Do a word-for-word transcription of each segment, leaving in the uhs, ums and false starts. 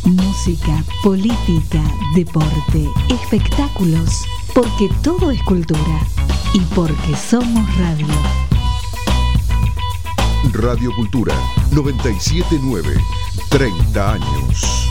Música, política, deporte, espectáculos, porque todo es cultura y porque somos radio. Radio Cultura noventa y siete punto nueve, treinta años.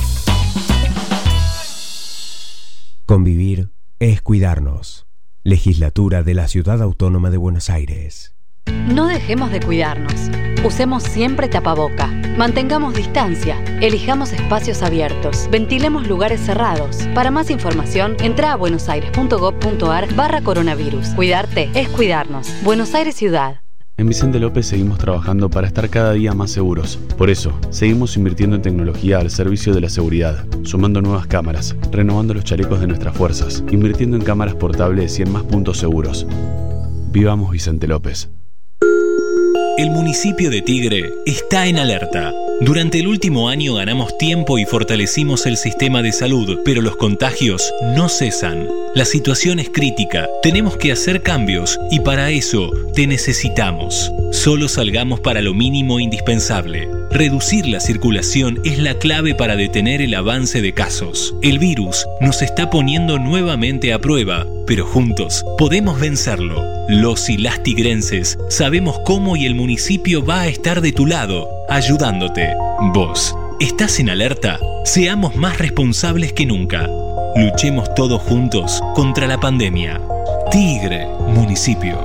Convivir es cuidarnos. Legislatura de la Ciudad Autónoma de Buenos Aires. No dejemos de cuidarnos. Usemos siempre tapaboca. Mantengamos distancia. Elijamos espacios abiertos. Ventilemos lugares cerrados. Para más información, entra a buenosaires.gov.ar barra coronavirus. Cuidarte es cuidarnos. Buenos Aires Ciudad. En Vicente López seguimos trabajando para estar cada día más seguros. Por eso, seguimos invirtiendo en tecnología al servicio de la seguridad, sumando nuevas cámaras, renovando los chalecos de nuestras fuerzas, invirtiendo en cámaras portables y en más puntos seguros. Vivamos Vicente López. El municipio de Tigre está en alerta. Durante el último año ganamos tiempo y fortalecimos el sistema de salud, pero los contagios no cesan. La situación es crítica, tenemos que hacer cambios y para eso te necesitamos. Solo salgamos para lo mínimo indispensable. Reducir la circulación es la clave para detener el avance de casos. El virus nos está poniendo nuevamente a prueba, pero juntos podemos vencerlo. Los y las tigrenses sabemos cómo y el municipio va a estar de tu lado, ayudándote. Vos, ¿estás en alerta? Seamos más responsables que nunca. Luchemos todos juntos contra la pandemia. Tigre, municipio.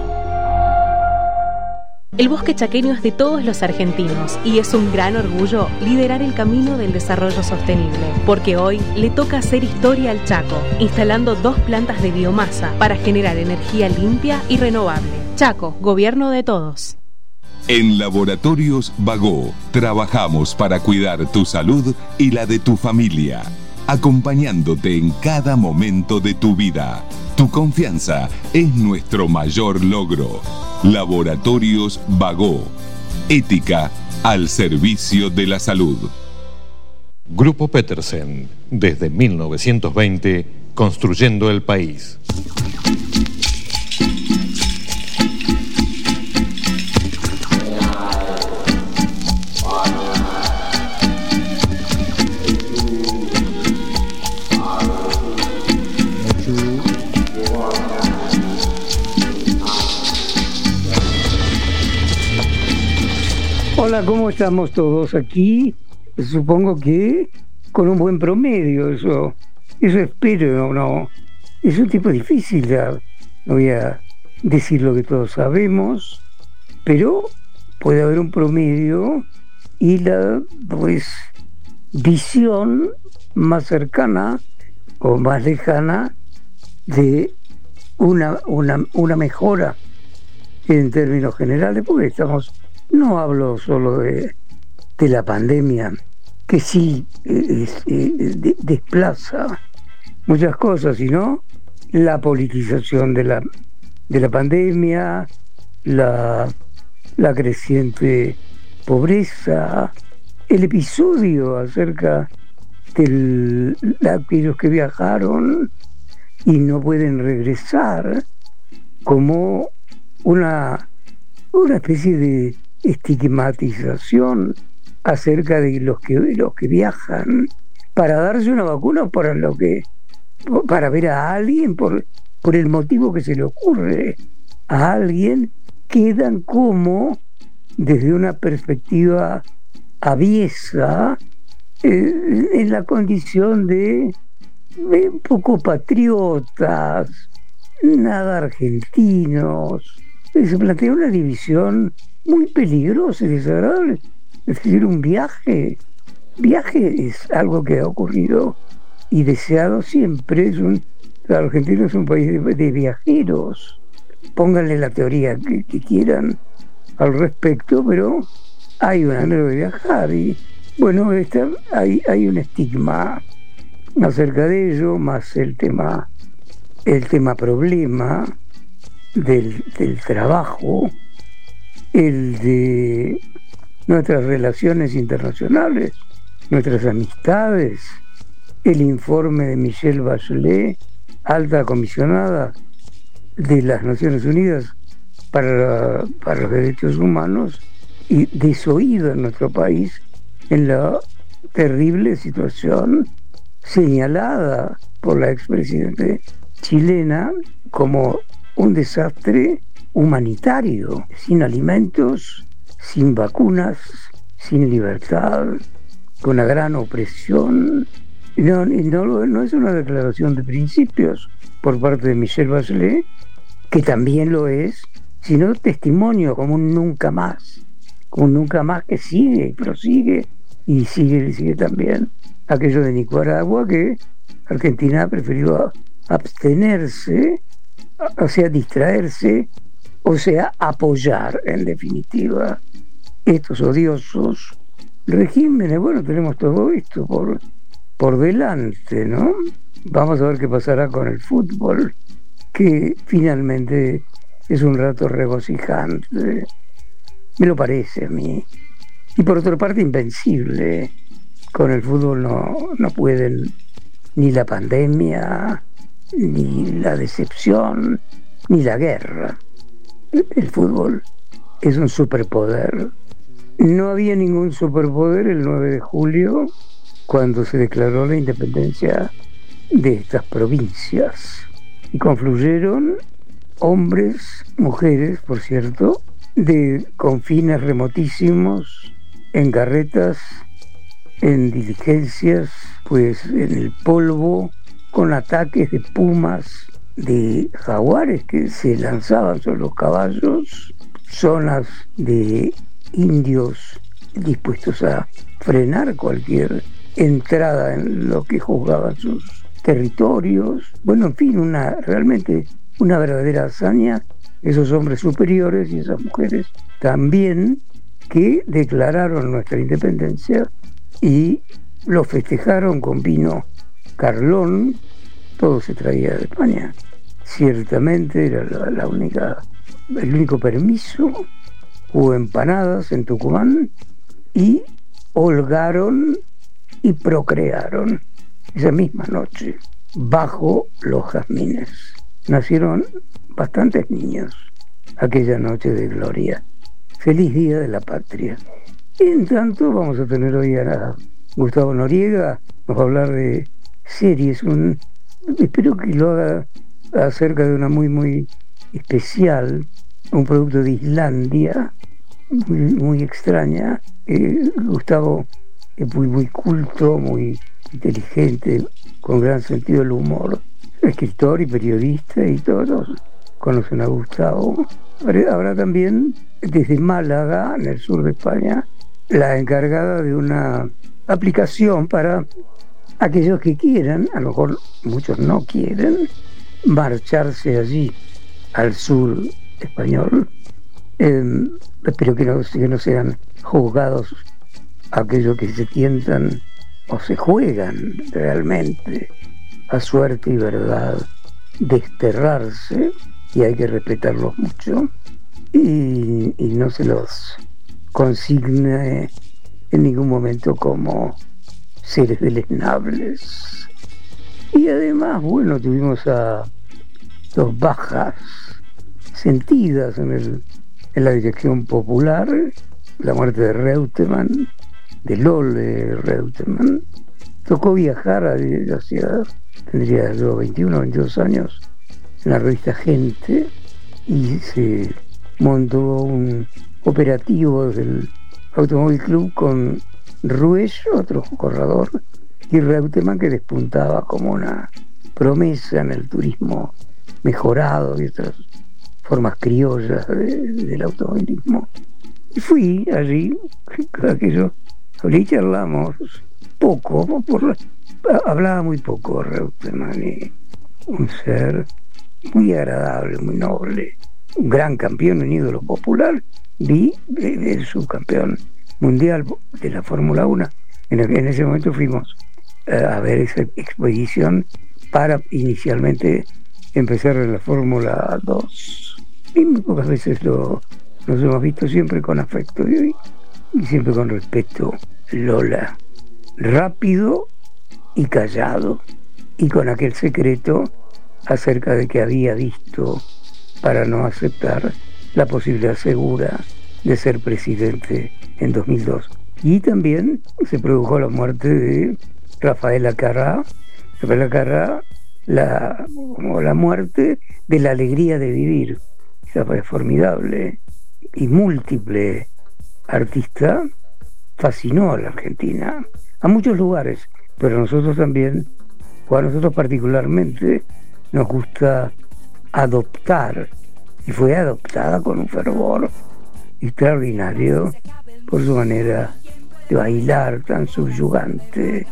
El bosque chaqueño es de todos los argentinos y es un gran orgullo liderar el camino del desarrollo sostenible, porque hoy le toca hacer historia al Chaco, instalando dos plantas de biomasa para generar energía limpia y renovable. Chaco, gobierno de todos. En Laboratorios Bagó trabajamos para cuidar tu salud y la de tu familia, acompañándote en cada momento de tu vida. Tu confianza es nuestro mayor logro. Laboratorios Bagó. Ética al servicio de la salud. Grupo Petersen, desde mil novecientos veinte, construyendo el país. Hola, ¿cómo estamos todos aquí? Supongo que con un buen promedio, eso, eso espero, ¿no? Es un tipo difícil, ya no voy a decir lo que todos sabemos, pero puede haber un promedio y la, pues, visión más cercana o más lejana de una, una, una mejora en términos generales, porque estamos... No hablo solo de, de la pandemia, que sí es, es, de, desplaza muchas cosas, sino la politización de la, de la pandemia, la, la creciente pobreza, el episodio acerca de aquellos que viajaron y no pueden regresar, como una, una especie de estigmatización acerca de los que los que viajan para darse una vacuna, para lo que para ver a alguien por por el motivo que se le ocurre a alguien, quedan como desde una perspectiva aviesa eh, en la condición de, de un poco patriotas, nada argentinos. Se plantea una división muy peligrosa y desagradable. Es decir, un viaje viaje es algo que ha ocurrido y deseado siempre. Es un, la Argentina es un país de, de viajeros. Pónganle la teoría que, que quieran al respecto, pero hay una manera de viajar y bueno, esta, hay, hay un estigma acerca de ello, más el tema el tema problema del, del trabajo, el de nuestras relaciones internacionales, nuestras amistades, el informe de Michelle Bachelet, alta comisionada de las Naciones Unidas para, para los Derechos Humanos, y desoído en nuestro país en la terrible situación señalada por la expresidente chilena como un desastre humanitario, sin alimentos, sin vacunas, sin libertad, con una gran opresión. No, no, no es una declaración de principios por parte de Michelle Bachelet, que también lo es, sino testimonio como un nunca más, como un nunca más que sigue y prosigue y sigue y sigue también aquello de Nicaragua, que Argentina ha preferido abstenerse, o sea, distraerse, o sea, apoyar en definitiva estos odiosos regímenes. Bueno, tenemos todo esto por, por delante, ¿no? Vamos a ver qué pasará con el fútbol, que finalmente es un rato regocijante, me lo parece a mí. Y por otra parte, invencible. Con el fútbol no, no pueden ni la pandemia, ni la decepción, ni la guerra. El fútbol es un superpoder. No había ningún superpoder el nueve de julio, cuando se declaró la independencia de estas provincias. Y confluyeron hombres, mujeres, por cierto, de confines remotísimos, en carretas, en diligencias, pues en el polvo, con ataques de pumas, de jaguares que se lanzaban sobre los caballos, zonas de indios dispuestos a frenar cualquier entrada en lo que juzgaban sus territorios. Bueno, en fin, una realmente una verdadera hazaña, esos hombres superiores y esas mujeres también, que declararon nuestra independencia y lo festejaron con vino Carlón. Todo se traía de España. Ciertamente era la, la única, el único permiso. Hubo empanadas en Tucumán y holgaron y procrearon esa misma noche bajo los jazmines. Nacieron bastantes niños aquella noche de gloria. Feliz Día de la Patria. En tanto, vamos a tener hoy a Gustavo Noriega, nos va a hablar de series, un, espero que lo haga acerca de una muy muy especial, un producto de Islandia, muy, muy extraña. eh, Gustavo es muy muy culto, muy inteligente, con gran sentido del humor, escritor y periodista, y todos conocen a Gustavo. Habrá también desde Málaga, en el sur de España, la encargada de una aplicación para aquellos que quieran, a lo mejor muchos no quieren, marcharse allí al sur español. Eh, espero que no, que no sean juzgados aquellos que se tientan o se juegan realmente a suerte y verdad desterrarse, y hay que respetarlos mucho y, y no se los consigne en ningún momento como seres deleznables. Y además, bueno, tuvimos a dos bajas sentidas en, el, en la dirección popular, la muerte de Reutemann, de Lole Reutemann. Tocó viajar hacia, tendría yo veintiuno, veintidós años, en la revista Gente, y se montó un operativo del Automóvil Club con Ruesch, otro corredor, y Reutemann, que despuntaba como una promesa en el turismo mejorado y otras formas criollas de, del automovilismo. Y fui allí, aquello, hablé y charlamos poco, por la, hablaba muy poco Reutemann, y un ser muy agradable, muy noble, un gran campeón, un ídolo popular. Vi el subcampeón mundial de la Fórmula uno. En, en ese momento fuimos a ver esa expedición para inicialmente empezar en la Fórmula dos. Y muy pocas veces lo, nos hemos visto, siempre con afecto y, y siempre con respeto. Lola, rápido y callado, y con aquel secreto acerca de que había visto para no aceptar la posibilidad segura de ser presidente en dos mil dos. Y también se produjo la muerte de Rafael Acarrá. Rafael Acarrá, la, como la muerte de la alegría de vivir. Esa fue formidable y múltiple artista, fascinó a la Argentina, a muchos lugares, pero nosotros también, o a nosotros particularmente, nos gusta adoptar, y fue adoptada con un fervor extraordinario por su manera de bailar tan subyugante,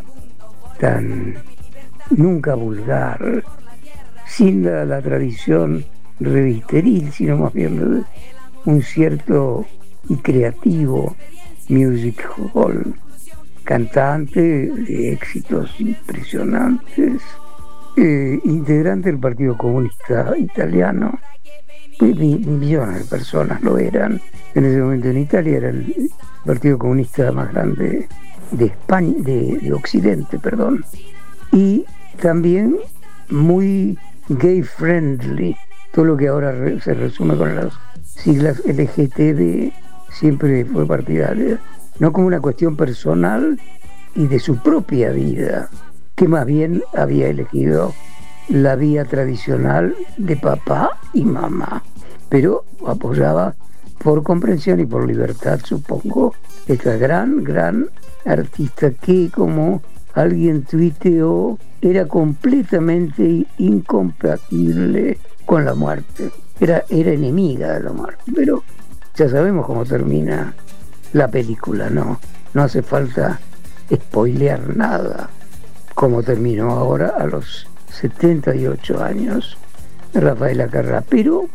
tan nunca vulgar, sin la, la tradición revisteril, sino más bien un cierto y creativo music hall, cantante de éxitos impresionantes, eh, integrante del Partido Comunista Italiano. Millones de personas lo eran en ese momento en Italia, era el Partido Comunista más grande de España, de, de Occidente, perdón, y también muy gay friendly, todo lo que ahora re, se resume con las siglas L G T B, siempre fue partidario, no como una cuestión personal y de su propia vida, que más bien había elegido la vía tradicional de papá y mamá, pero apoyaba por comprensión y por libertad, supongo, esta gran, gran artista que, como alguien tuiteó, era completamente incompatible con la muerte, era, era enemiga de la muerte, pero ya sabemos cómo termina la película, no, no hace falta spoilear nada, como terminó ahora a los setenta y ocho años Rafael Acarrá, pero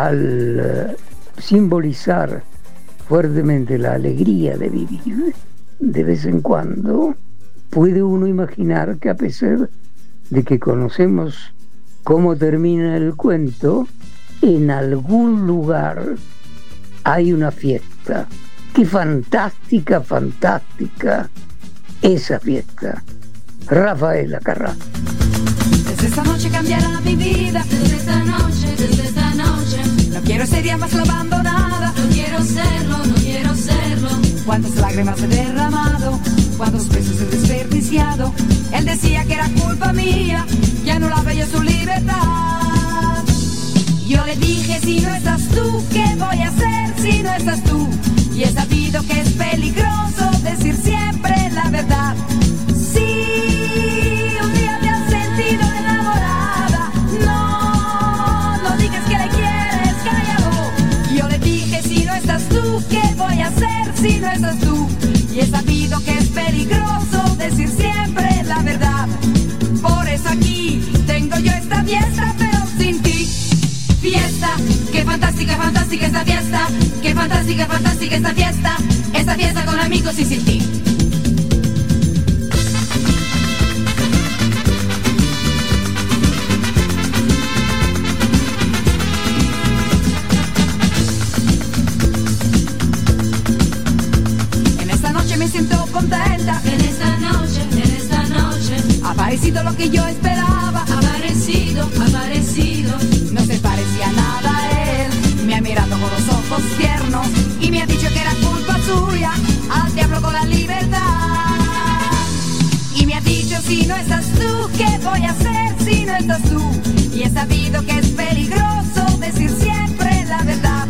al uh, simbolizar fuertemente la alegría de vivir, de vez en cuando puede uno imaginar que, a pesar de que conocemos cómo termina el cuento, en algún lugar hay una fiesta. Qué fantástica, fantástica esa fiesta. Rafael Acarrá. Desde esta noche cambiará mi vida, desde esta noche, desde esta noche. No quiero ser ya más la abandonada, no quiero serlo, no quiero serlo. Cuántas lágrimas he derramado, cuántos besos he desperdiciado. Él decía que era culpa mía, que anulaba yo su libertad. Yo le dije, si no estás tú, ¿qué voy a hacer si no estás tú? Y he sabido que es peligroso decir siempre la verdad. Sí, un día te has sentido enamorada, no, no digas que le quieres, cállalo. Yo le dije, si no estás tú, ¿qué voy a hacer si no estás tú? Y he sabido que es peligroso decir siempre la verdad. Por eso aquí tengo yo esta fiesta, pero sin ti. Fiesta, qué fantástica, fantástica esta fiesta. Qué fantástica, fantástica esta fiesta. Esta fiesta con amigos y sin ti. En esta noche me siento contenta. En esta noche, en esta noche ha aparecido lo que yo esperaba. Ha aparecido, ha aparecido. No se parecía nada a él. Me ha mirado con los ojos tiernos y me ha dicho que era culpa suya. Al diablo con la libertad. Y me ha dicho, si no estás tú, ¿qué voy a hacer si no estás tú? Y he sabido que es peligroso decir siempre la verdad.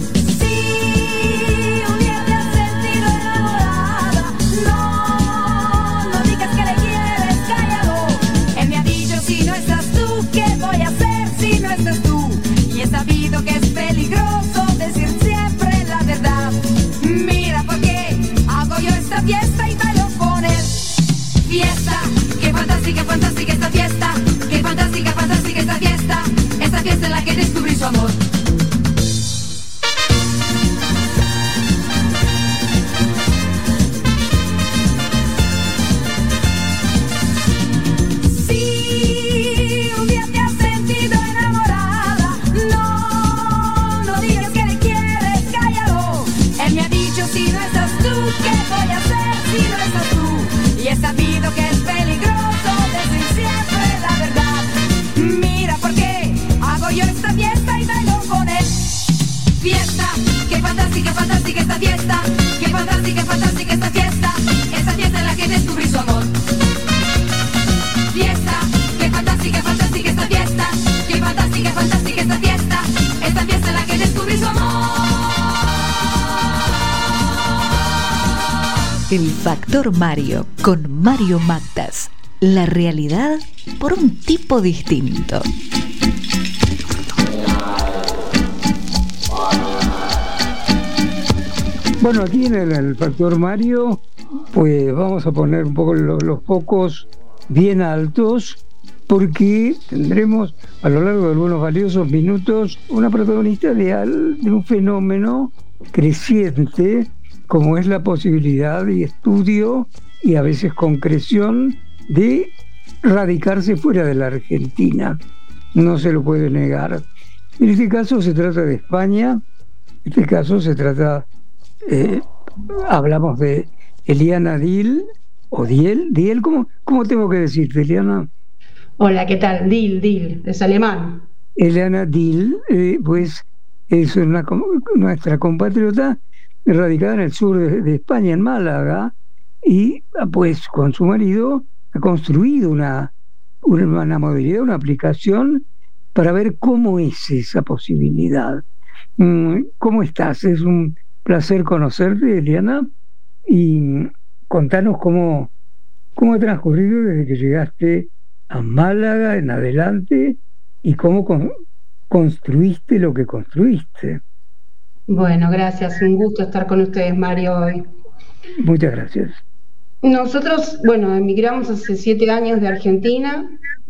Sí, un día te has sentido enamorada, no, no digas que le quieres, cállalo. Él me ha dicho, si no estás tú, ¿qué voy a hacer si no estás tú? Y he sabido que es peligroso decir siempre la verdad. Mira por qué hago yo esta fiesta y bailo con él. Fiesta, qué fantástica, fantástica esta fiesta. Qué fantástica, fantástica esta fiesta. Esta El Factor Mario con Mario Mactas. La realidad por un tipo distinto. Bueno, aquí en el, el Factor Mario, pues vamos a poner un poco los, los focos bien altos, porque tendremos a lo largo de algunos valiosos minutos una protagonista de, al, de un fenómeno creciente, como es la posibilidad y estudio, y a veces concreción, de radicarse fuera de la Argentina. No se lo puede negar. En este caso se trata de España, en este caso se trata, eh, hablamos de Eliana Dil, o Diel, Diel, ¿cómo, cómo tengo que decirte, Eliana? Hola, ¿qué tal? Dil, Dil, es alemán. Eliana Dil, eh, pues es una, nuestra compatriota radicada en el sur de, de España, en Málaga, y pues con su marido ha construido una, una, una modalidad, una aplicación para ver cómo es esa posibilidad. ¿Cómo estás? Es un placer conocerte, Eliana, y contanos cómo, cómo ha transcurrido desde que llegaste a Málaga en adelante y cómo con, construiste lo que construiste. Bueno, gracias, un gusto estar con ustedes, Mario, hoy. Muchas gracias. Nosotros, bueno, emigramos hace siete años de Argentina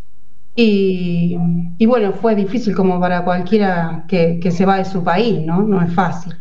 y, y bueno, fue difícil como para cualquiera que, que se va de su país, ¿no? No es fácil.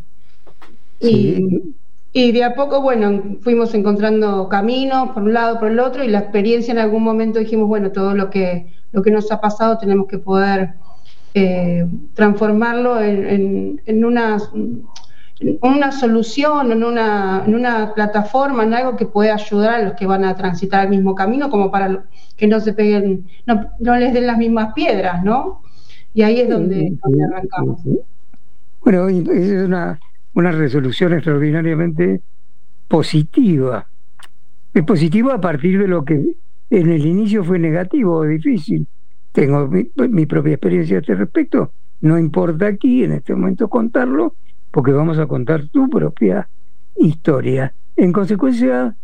Sí. Y, y de a poco, bueno, fuimos encontrando caminos por un lado, por el otro, y la experiencia en algún momento dijimos, bueno, todo lo que, lo que nos ha pasado tenemos que poder eh, transformarlo en, en, en una... una solución, en una, en una plataforma, en algo que pueda ayudar a los que van a transitar el mismo camino, como para que no se peguen, no, no les den las mismas piedras, ¿no? Y ahí es donde, donde arrancamos. Bueno, es una, una resolución extraordinariamente positiva. Es positiva a partir de lo que en el inicio fue negativo o difícil. Tengo mi, mi propia experiencia a este respecto. No importa aquí, en este momento, contarlo, porque vamos a contar tu propia historia. En consecuencia,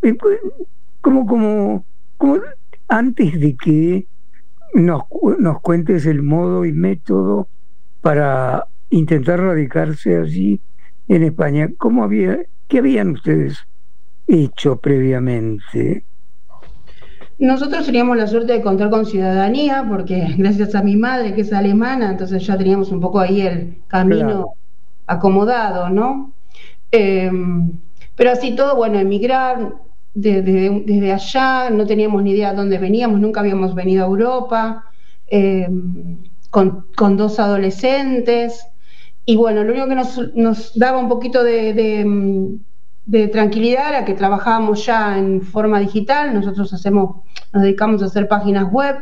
como, como, como antes de que nos, nos cuentes el modo y método para intentar radicarse allí en España, ¿cómo había, qué habían ustedes hecho previamente? Nosotros teníamos la suerte de contar con ciudadanía, porque gracias a mi madre, que es alemana, entonces ya teníamos un poco ahí el camino... Claro. Acomodado, ¿no? Eh, pero así todo, bueno, emigrar de, de, desde allá, no teníamos ni idea de dónde veníamos, nunca habíamos venido a Europa, eh, con, con dos adolescentes, y bueno, lo único que nos, nos daba un poquito de, de, de tranquilidad era que trabajábamos ya en forma digital, nosotros hacemos, nos dedicamos a hacer páginas web,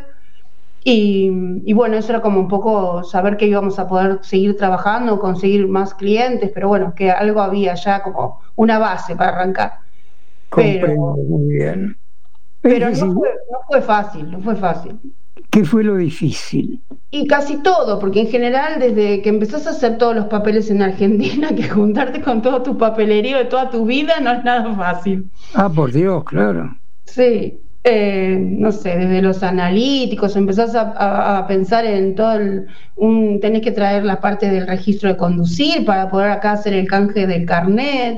Y, y bueno, eso era como un poco saber que íbamos a poder seguir trabajando, conseguir más clientes, pero bueno, que algo había ya como una base para arrancar. Comprendo, pero, muy bien. Pero no fue, no fue fácil, no fue fácil. ¿Qué fue lo difícil? Y casi todo, porque en general desde que empezás a hacer todos los papeles en Argentina, que juntarte con todo tu papelerío de toda tu vida no es nada fácil. Ah, por Dios, claro. Sí. Eh, no sé, desde los analíticos, empezás a, a, a pensar en todo el, un, tenés que traer la parte del registro de conducir para poder acá hacer el canje del carnet,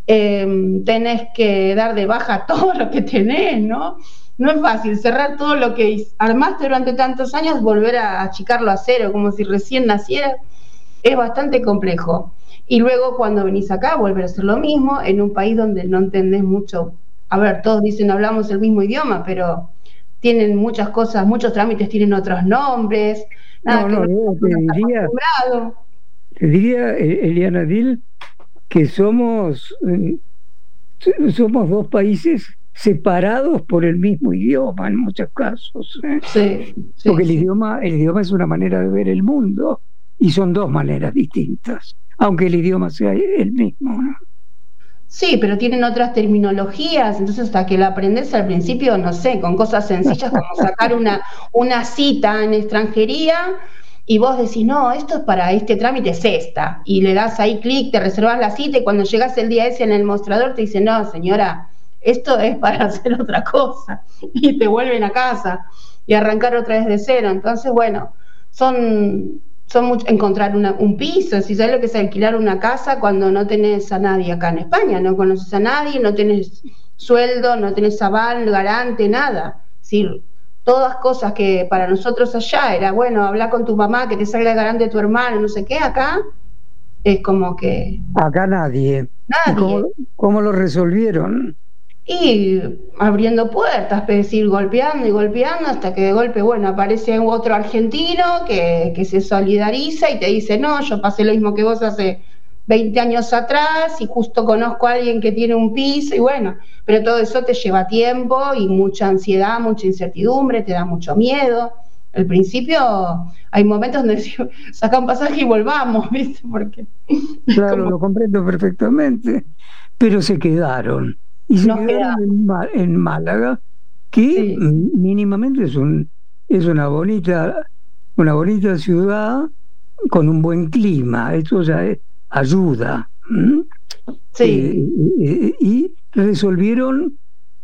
eh, tenés que dar de baja todo lo que tenés, ¿no? No es fácil cerrar todo lo que armaste durante tantos años, volver a achicarlo a cero, como si recién naciera, es bastante complejo. Y luego cuando venís acá, volver a hacer lo mismo, en un país donde no entendés mucho. A ver, todos dicen hablamos el mismo idioma, pero tienen muchas cosas, muchos trámites tienen otros nombres. Nada, no, no, no, te diría, te diría, Eliana Dil, que somos, eh, somos dos países separados por el mismo idioma en muchos casos. ¿eh? Sí, sí, Porque el, sí. idioma, el idioma es una manera de ver el mundo y son dos maneras distintas, aunque el idioma sea el mismo, ¿no? Sí, pero tienen otras terminologías, entonces hasta que la aprendes al principio, no sé, con cosas sencillas como sacar una, una cita en extranjería, y vos decís, no, esto es para este trámite, es esta, y le das ahí clic, te reservas la cita, y cuando llegas el día ese en el mostrador te dicen, no, señora, esto es para hacer otra cosa, y te vuelven a casa, y arrancar otra vez de cero. Entonces, bueno, son, son mucho, encontrar una, un piso, si sabes lo que es alquilar una casa cuando no tenés a nadie acá en España, no conoces a nadie, no tenés sueldo, no tenés aval, garante, nada, es decir, todas cosas que para nosotros allá era, bueno, hablar con tu mamá, que te salga garante tu hermano, no sé qué, acá es como que... Acá nadie. Nadie. ¿Cómo, cómo lo resolvieron? Y abriendo puertas, es decir, golpeando y golpeando, hasta que de golpe, bueno, aparece otro argentino que, que se solidariza y te dice, no, yo pasé lo mismo que vos hace veinte años atrás y justo conozco a alguien que tiene un piso, y bueno, pero todo eso te lleva tiempo y mucha ansiedad, mucha incertidumbre, te da mucho miedo. Al principio hay momentos donde decimos, saca un pasaje y volvamos, ¿viste? Porque claro, como... lo comprendo perfectamente, pero se quedaron. Y se Nos quedaron en, Ma- en Málaga, que sí. mínimamente es un es una bonita una bonita ciudad con un buen clima. Eso ya es, ayuda. ¿Mm? Sí. Eh, eh, y resolvieron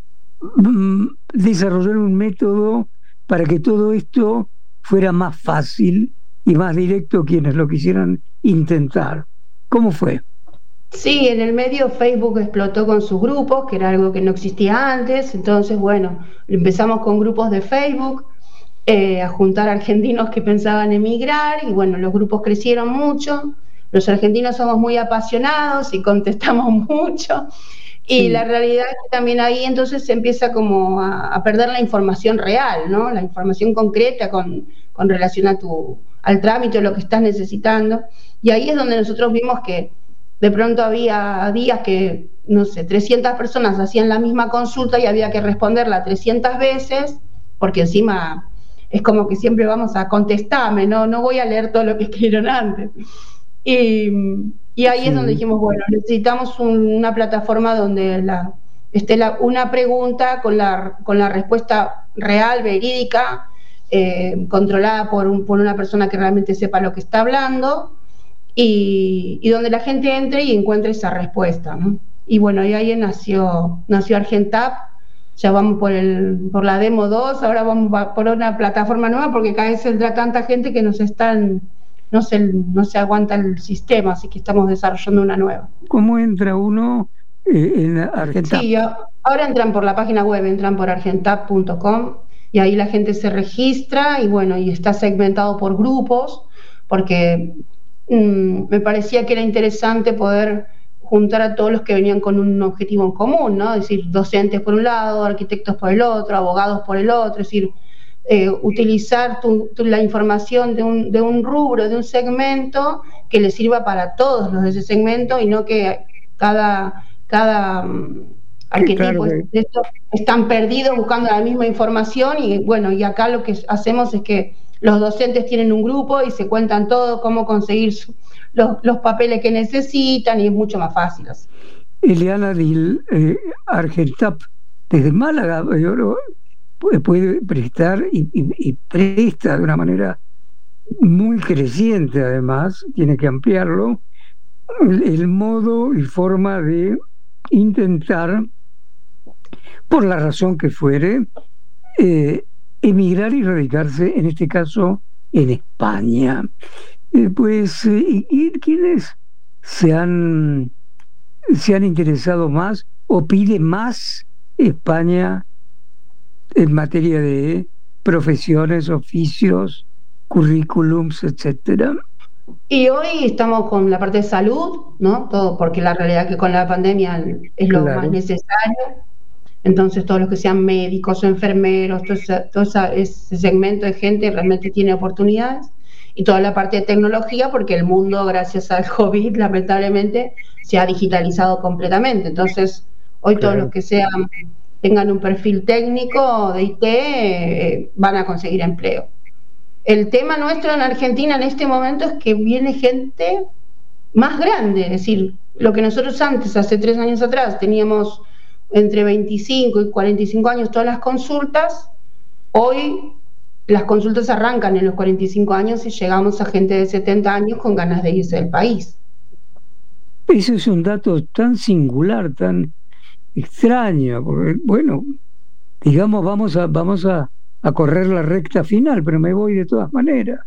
mm, desarrollar un método para que todo esto fuera más fácil y más directo quienes lo quisieran intentar. ¿Cómo fue? Sí, en el medio Facebook explotó con sus grupos, que era algo que no existía antes. Entonces, bueno, empezamos con grupos de Facebook, eh, a juntar argentinos que pensaban emigrar, y bueno, los grupos crecieron mucho. Los argentinos somos muy apasionados y contestamos mucho, y sí. La realidad es que también ahí entonces se empieza como a, a perder la información real, ¿no? La información concreta con, con relación a tu, al trámite o lo que estás necesitando, y ahí es donde nosotros vimos que de pronto había días que, no sé, trescientas personas hacían la misma consulta y había que responderla trescientas veces, porque encima es como que siempre vamos a contestarme, no, no voy a leer todo lo que escribieron antes. Y, y ahí sí. Es donde dijimos, bueno, necesitamos un, una plataforma donde la, esté la, una pregunta con la, con la respuesta real, verídica, eh, controlada por, un, por una persona que realmente sepa lo que está hablando, y, y donde la gente entre y encuentre esa respuesta, ¿no? Y bueno, y ahí nació, nació Argentap. Ya vamos por el por la demo dos, ahora vamos por una plataforma nueva, porque cada vez entra tanta gente que nos están, no se, no se aguanta el sistema, así que estamos desarrollando una nueva. ¿Cómo entra uno eh, en Argentap? Sí, ahora entran por la página web, entran por argentap punto com, y ahí la gente se registra, y bueno, y está segmentado por grupos, porque mmm, me parecía que era interesante poder juntar a todos los que venían con un objetivo en común, ¿no? Es decir, docentes por un lado, arquitectos por el otro, abogados por el otro, es decir, eh, utilizar tu, tu, la información de un, de un rubro, de un segmento, que le sirva para todos los de ese segmento, y no que cada, cada um, arquetipo sí, claro que... de esto están perdidos buscando la misma información. Y bueno, y acá lo que hacemos es que los docentes tienen un grupo y se cuentan todo, cómo conseguir su, los, los papeles que necesitan, y es mucho más fácil así. Eliana Dil, eh, Argentap, desde Málaga, yo lo, puede prestar y, y, y presta de una manera muy creciente, además, tiene que ampliarlo, el, el modo y forma de intentar, por la razón que fuere, eh, emigrar y radicarse, en este caso, en España. Eh, pues, eh, y, y quienes se han, se han interesado más o pide más España en materia de profesiones, oficios, currículums, etcétera. Y hoy estamos con la parte de salud, ¿no? Todo, porque la realidad es que con la pandemia es lo claro. más necesario. Entonces, todos los que sean médicos o enfermeros, todo, ese, todo ese segmento de gente realmente tiene oportunidades. Y toda la parte de tecnología, porque el mundo, gracias al COVID, lamentablemente, se ha digitalizado completamente. Entonces, hoy claro. todos los que sean tengan un perfil técnico de I T eh, van a conseguir empleo. El tema nuestro en Argentina en este momento es que viene gente más grande, es decir, lo que nosotros antes, hace tres años atrás, teníamos entre veinticinco y cuarenta y cinco años todas las consultas, hoy las consultas arrancan en los cuarenta y cinco años y llegamos a gente de setenta años con ganas de irse del país. Ese es un dato tan singular, tan extraño, porque, bueno, digamos, vamos a, vamos a, a correr la recta final, pero me voy de todas maneras.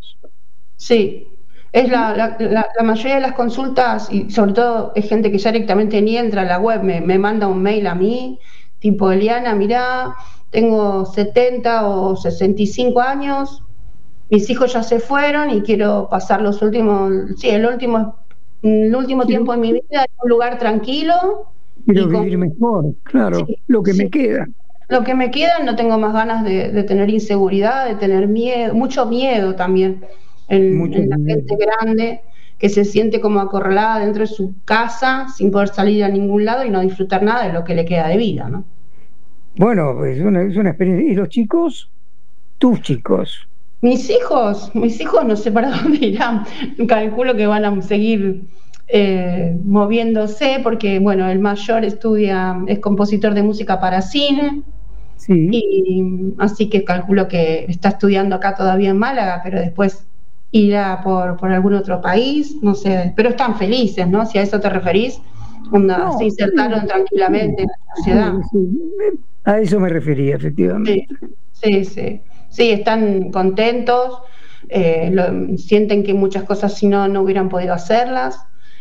Sí, es la, la, la, la mayoría de las consultas, y sobre todo es gente que ya directamente ni entra a la web, me, me manda un mail a mí, tipo, Eliana, mirá, tengo setenta o sesenta y cinco años, mis hijos ya se fueron y quiero pasar los últimos, sí, el último, el último sí. tiempo de mi vida en un lugar tranquilo. Quiero vivir con... mejor, claro, sí, lo que sí. me queda. Lo que me queda, no tengo más ganas de, de tener inseguridad, de tener miedo, mucho miedo también en, en la gente grande que se siente como acorralada dentro de su casa sin poder salir a ningún lado y no disfrutar nada de lo que le queda de vida, ¿no? Bueno, es una, es una experiencia. ¿Y los chicos? ¿Tus chicos? Mis hijos, mis hijos no sé para dónde irán. Calculo que van a seguir eh, moviéndose porque, bueno, el mayor estudia, es compositor de música para cine. Sí. Y así que calculo que está estudiando acá todavía en Málaga, pero después irá por, por algún otro país, no sé. Pero están felices, ¿no? Si a eso te referís, onda, no, se insertaron sí, tranquilamente sí, en la sociedad. Sí, sí. A eso me refería, efectivamente. Sí, sí, sí, sí están contentos, eh, lo, sienten que muchas cosas si no, no hubieran podido hacerlas,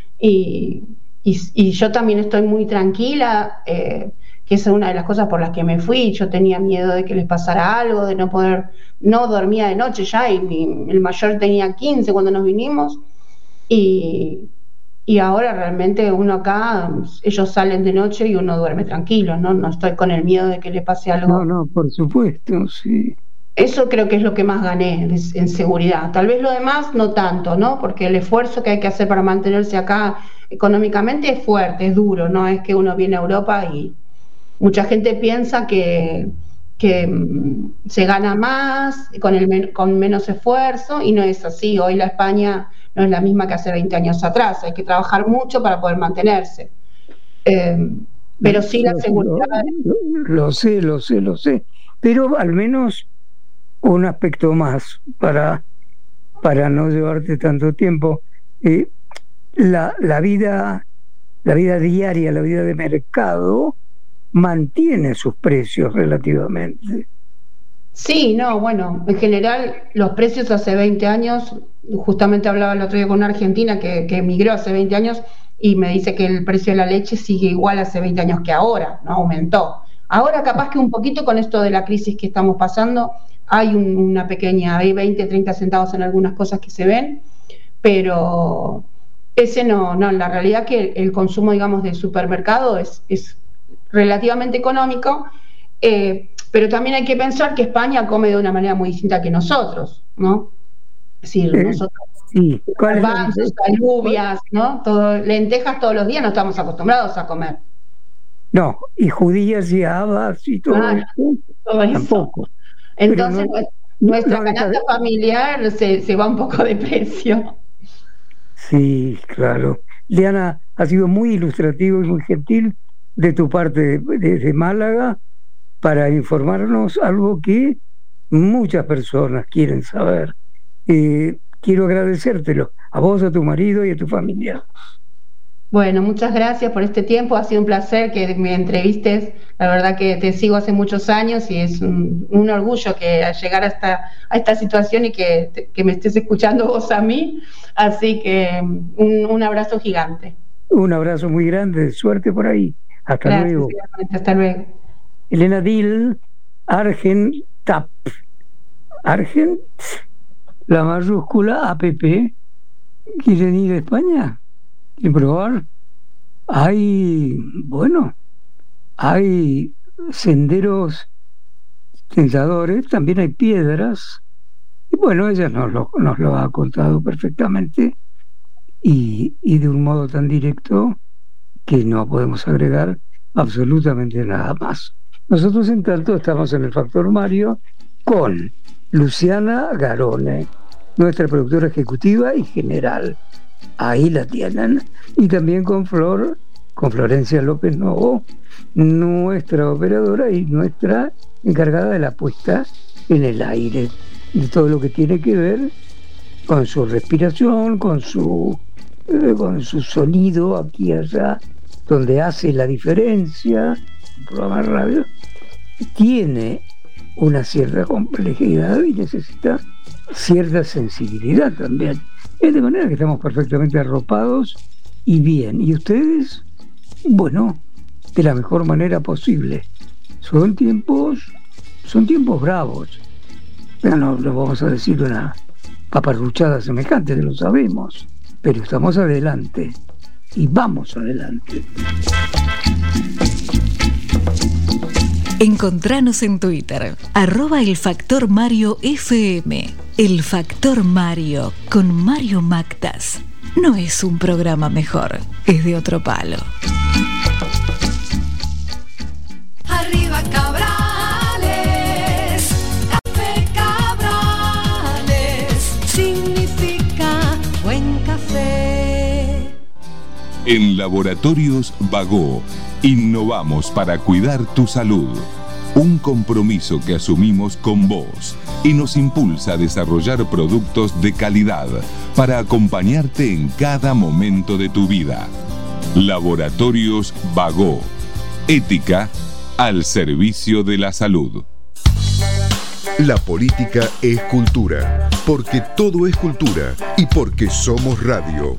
y, y, y yo también estoy muy tranquila, eh, que esa es una de las cosas por las que me fui. Yo tenía miedo de que les pasara algo, de no poder, no dormía de noche ya, y mi, el mayor tenía quince cuando nos vinimos, y... Y ahora realmente uno acá, ellos salen de noche y uno duerme tranquilo, ¿no? No estoy con el miedo de que le pase algo. No, no, por supuesto, sí. Eso creo que es lo que más gané en seguridad. Tal vez lo demás no tanto, ¿no? Porque el esfuerzo que hay que hacer para mantenerse acá económicamente es fuerte, es duro, no es que uno viene a Europa y mucha gente piensa que, que se gana más con, el, con menos esfuerzo, y no es así. Hoy la España no es la misma que hace veinte años atrás, hay que trabajar mucho para poder mantenerse. Eh, pero sí la seguridad... Lo, lo sé, lo sé, lo sé, pero al menos un aspecto más para, para no llevarte tanto tiempo. Eh, la, la vida, la vida diaria, la vida de mercado mantiene sus precios relativamente. Sí, no, bueno, en general los precios hace veinte años, justamente hablaba el otro día con una argentina que, que emigró hace veinte años y me dice que el precio de la leche sigue igual hace veinte años que ahora, no aumentó. Ahora capaz que un poquito con esto de la crisis que estamos pasando, hay un, una pequeña, hay veinte, treinta centavos en algunas cosas que se ven, pero ese no, no, la realidad que el, el consumo, digamos, del supermercado es, es relativamente económico, eh, pero también hay que pensar que España come de una manera muy distinta que nosotros, ¿no? Es decir, eh, nosotros, sí. garbanzos, alubias, ¿no? Todo, lentejas todos los días no estamos acostumbrados a comer. No, y judías y habas y todo, claro, eso, todo eso. Tampoco. Entonces, no, nuestra no, canasta no, familiar se, se va un poco de precio. Sí, claro. Liana, ha sido muy ilustrativo y muy gentil de tu parte desde de Málaga para informarnos algo que muchas personas quieren saber. Eh, quiero agradecértelo a vos, a tu marido y a tu familia. Bueno, muchas gracias por este tiempo, ha sido un placer que me entrevistes, la verdad que te sigo hace muchos años y es un, un orgullo que al llegar a esta, a esta situación y que, te, que me estés escuchando vos a mí, así que un, un abrazo gigante. Un abrazo muy grande, suerte por ahí, hasta gracias, luego. Hasta luego. Elena Dil, Argentap, Argent, la mayúscula A P P, ¿quieren ir a España? ¿Quieren probar? Hay, bueno, hay senderos tentadores, también hay piedras, y bueno, ella nos lo, nos lo ha contado perfectamente y, y de un modo tan directo que no podemos agregar absolutamente nada más. Nosotros en tanto estamos en el Factor Mario con Luciana Garone, nuestra productora ejecutiva y general. Ahí la tienen. Y también con Flor, con Florencia López Novo, nuestra operadora y nuestra encargada de la puesta en el aire. de todo lo que tiene que ver con su respiración, con su, eh, con su sonido aquí y allá, donde hace la diferencia. Un programa de radio tiene una cierta complejidad y necesita cierta sensibilidad también. Es de manera que estamos perfectamente arropados y bien. ¿Y ustedes? Bueno, de la mejor manera posible. Son tiempos, son tiempos bravos. Pero no, no vamos a decir una paparruchada semejante, que lo sabemos. Pero estamos adelante. Y vamos adelante. Encontranos en Twitter, arroba el Factor Mario F M. El Factor Mario con Mario Mactas. No es un programa mejor, es de otro palo. Arriba Cabrales, café Cabrales, significa buen café. En Laboratorios Bagó, innovamos para cuidar tu salud. Un compromiso que asumimos con vos y nos impulsa a desarrollar productos de calidad para acompañarte en cada momento de tu vida. Laboratorios Bagó. Ética al servicio de la salud. La política es cultura, porque todo es cultura y porque somos radio.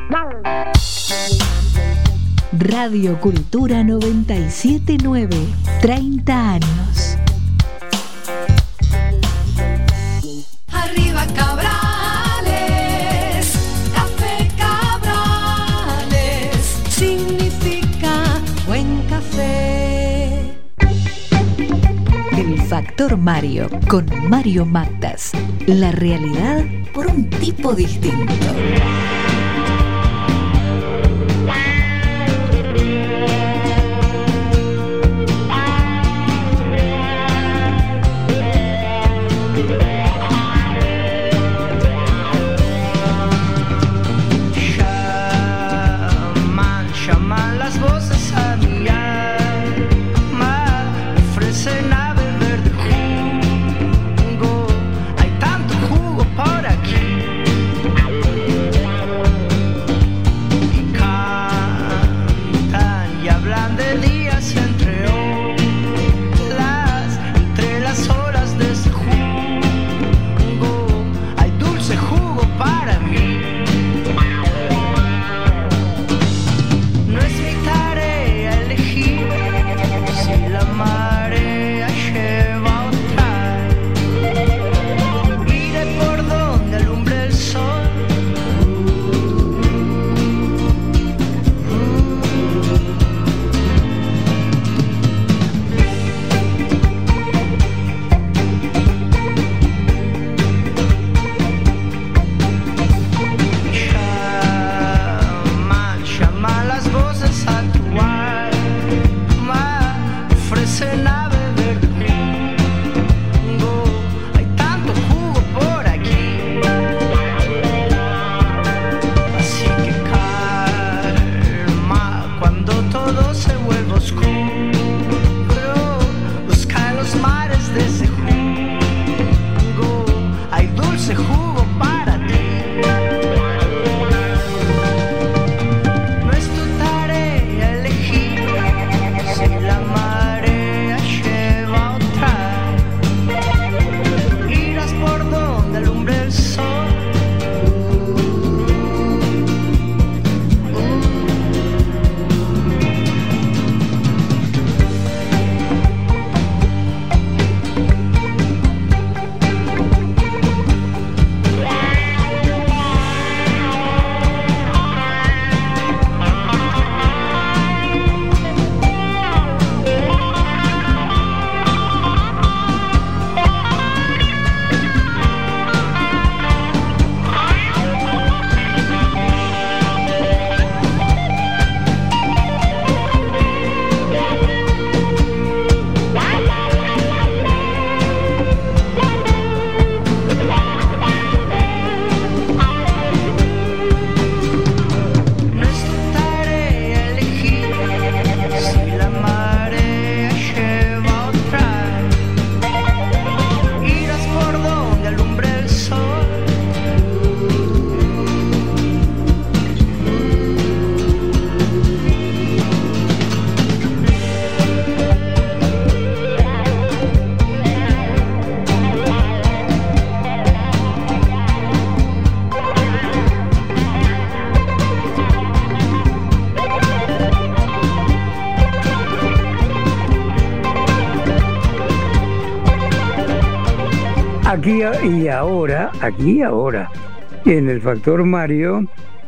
Radio Cultura noventa y siete punto nueve, treinta años. Arriba Cabrales, café Cabrales, significa buen café. El Factor Mario con Mario Mactas. La realidad por un tipo distinto. aquí y ahora, aquí y ahora, en el Factor Mario,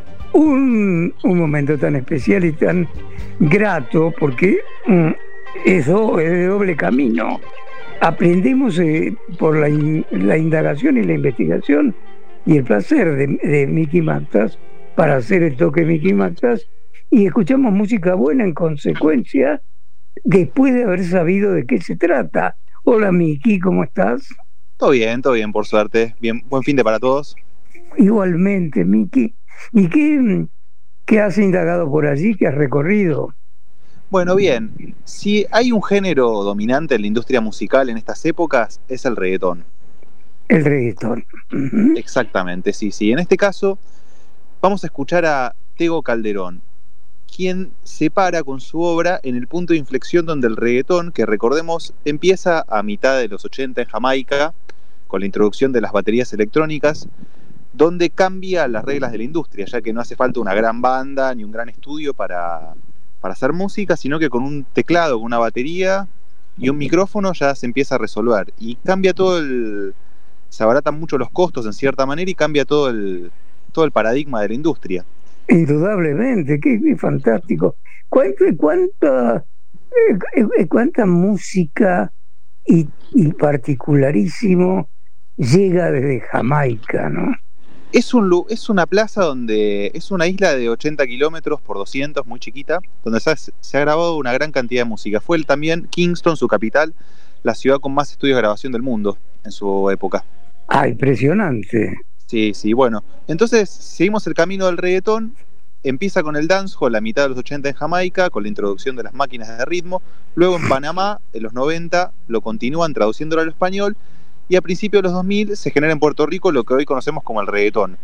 un, un momento tan especial y tan grato, porque mm, eso es de doble camino. Aprendemos eh, por la, in, la indagación y la investigación y el placer de, de Miki Mactas para hacer el toque Miki Mactas, y escuchamos música buena en consecuencia después de haber sabido de qué se trata. Hola Miki, ¿cómo estás? Todo bien, todo bien, por suerte. Bien, buen fin de para todos. Igualmente, Miki. ¿Y qué, qué has indagado por allí, qué has recorrido? Bueno, bien, si hay un género dominante en la industria musical en estas épocas, es el reggaetón. El reggaetón. Uh-huh. Exactamente, sí, sí. En este caso, vamos a escuchar a Tego Calderón, quien se para con su obra en el punto de inflexión donde el reggaetón, que recordemos, empieza a mitad de los ochenta en Jamaica, con la introducción de las baterías electrónicas, donde cambia las reglas de la industria, ya que no hace falta una gran banda ni un gran estudio para, para hacer música, sino que con un teclado, con una batería y un micrófono ya se empieza a resolver. Y cambia todo el... se abaratan mucho los costos en cierta manera y cambia todo el, todo el paradigma de la industria. Indudablemente, qué, qué fantástico. ¿Cuánta, cuánta, eh, cuánta música y, y particularísimo llega desde Jamaica, ¿no? Es, un, es una plaza donde es una isla de ochenta kilómetros por doscientos, muy chiquita, donde se ha, se ha grabado una gran cantidad de música. Fue el, también Kingston, su capital, la ciudad con más estudios de grabación del mundo en su época. Ah, impresionante. Sí, sí, bueno. Entonces, seguimos el camino del reggaetón. Empieza con el dancehall a mitad de los ochenta en Jamaica, con la introducción de las máquinas de ritmo. Luego en Panamá, en los noventa, lo continúan traduciéndolo al español. Y a principios de los dos mil se genera en Puerto Rico lo que hoy conocemos como el reggaetón.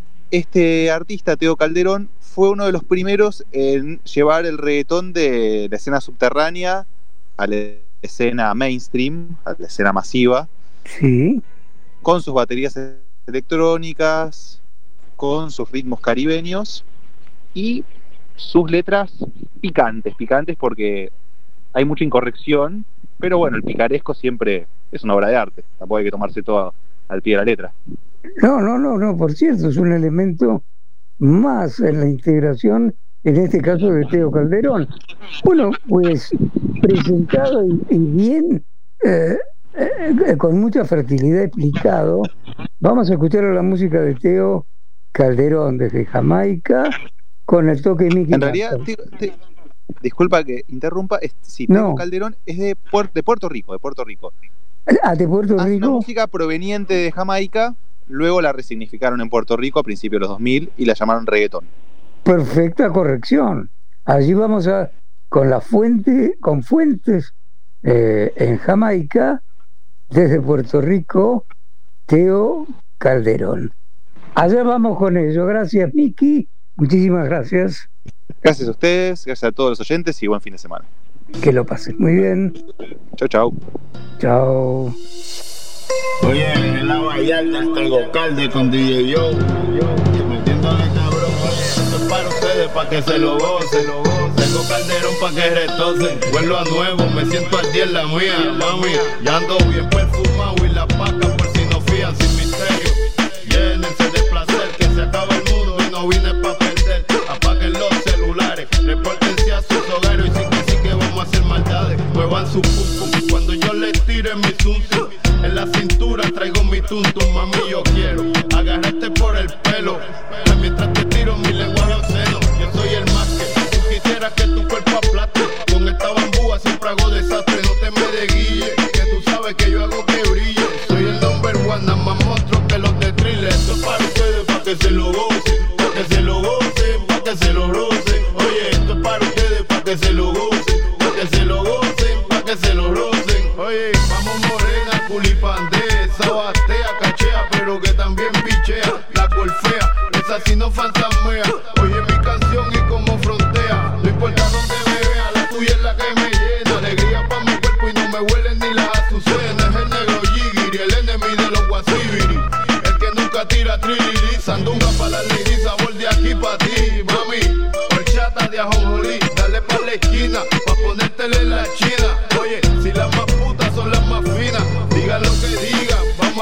Este artista, Tego Calderón, fue uno de los primeros en llevar el reggaetón de la escena subterránea a la escena mainstream, a la escena masiva. Sí. Con sus baterías electrónicas, con sus ritmos caribeños y sus letras picantes, picantes porque hay mucha incorrección, pero bueno, el picaresco siempre es una obra de arte, tampoco hay que tomarse todo al pie de la letra. No, no, no, no, por cierto, es un elemento más en la integración, en este caso de Tego Calderón. Bueno, pues presentado y, y bien, eh, eh, con mucha fertilidad explicado, vamos a escuchar la música de Tego Calderón desde Jamaica con el toque Miki. En realidad, te, te, disculpa que interrumpa, es, sí, Tego no. Calderón es de, Puer, de Puerto Rico, de Puerto Rico. Ah, de Puerto Rico. Hace una música proveniente de Jamaica, luego la resignificaron en Puerto Rico a principios de los dos mil y la llamaron reggaetón. Perfecta corrección. Allí vamos a con la fuente, con fuentes eh, en Jamaica, desde Puerto Rico, Tego Calderón. Allá vamos con ello. Gracias, Miki. Muchísimas gracias. Gracias a ustedes, gracias a todos los oyentes y buen fin de semana. Que lo pases muy bien. Chau, chau. Chao. Oye, en la Vallarta tengo Calde con D J Yo. Metiéndole cabrón, oye, esto es para ustedes, para que se lo gocen. Tengo Calderón para que retocen. Vuelvo a nuevo, me siento al día en la mía, mami. Ya ando bien perfumado y la paca por si no fían sin misterio. Llénense de placer, que se acaba el mundo y no vine pa' perder. Apaguen los celulares, repórtense a sus hogares y sí que sí que vamos a hacer maldades. Muevan su pum pum cuando yo les tire mi zum zum. En la cintura traigo mi tuntum, mami, yo quiero agarrarte por el pelo mientras te tiro mi lenguaje obsceno. Yo soy el más que tú quisieras que tu cuerpo aplaste. Con esta bambúa siempre hago desastre, no te me desguille, que tú sabes que yo hago que brille. Soy el number one, nada más monstruo que los de Thriller. Esto es para ustedes, para que se lo gocen, para que se lo gocen, para que se lo rocen. Oye, esto es para ustedes, para que se lo gocen, para que se lo gocen, para que se lo rocen. Oye, vamos morena, culipandea, esa batea, cachea, pero que también pichea, la golfea, esa sí no fantasmea. Oye mi canción y como frontea, no importa donde me vea, la tuya es la que me llena. Alegría pa' mi cuerpo y no me huelen ni las azucenas. Es el negro Yigiri, el enemigo de los guasibiri, el que nunca tira triliri. Sandunga pa' la lady, sabor de aquí pa' ti, mami. Horchata de ajonjolí, dale pa' la esquina, pa' ponértele la china. Oye, si las más putas son las más finas, digan lo que digan, vamos a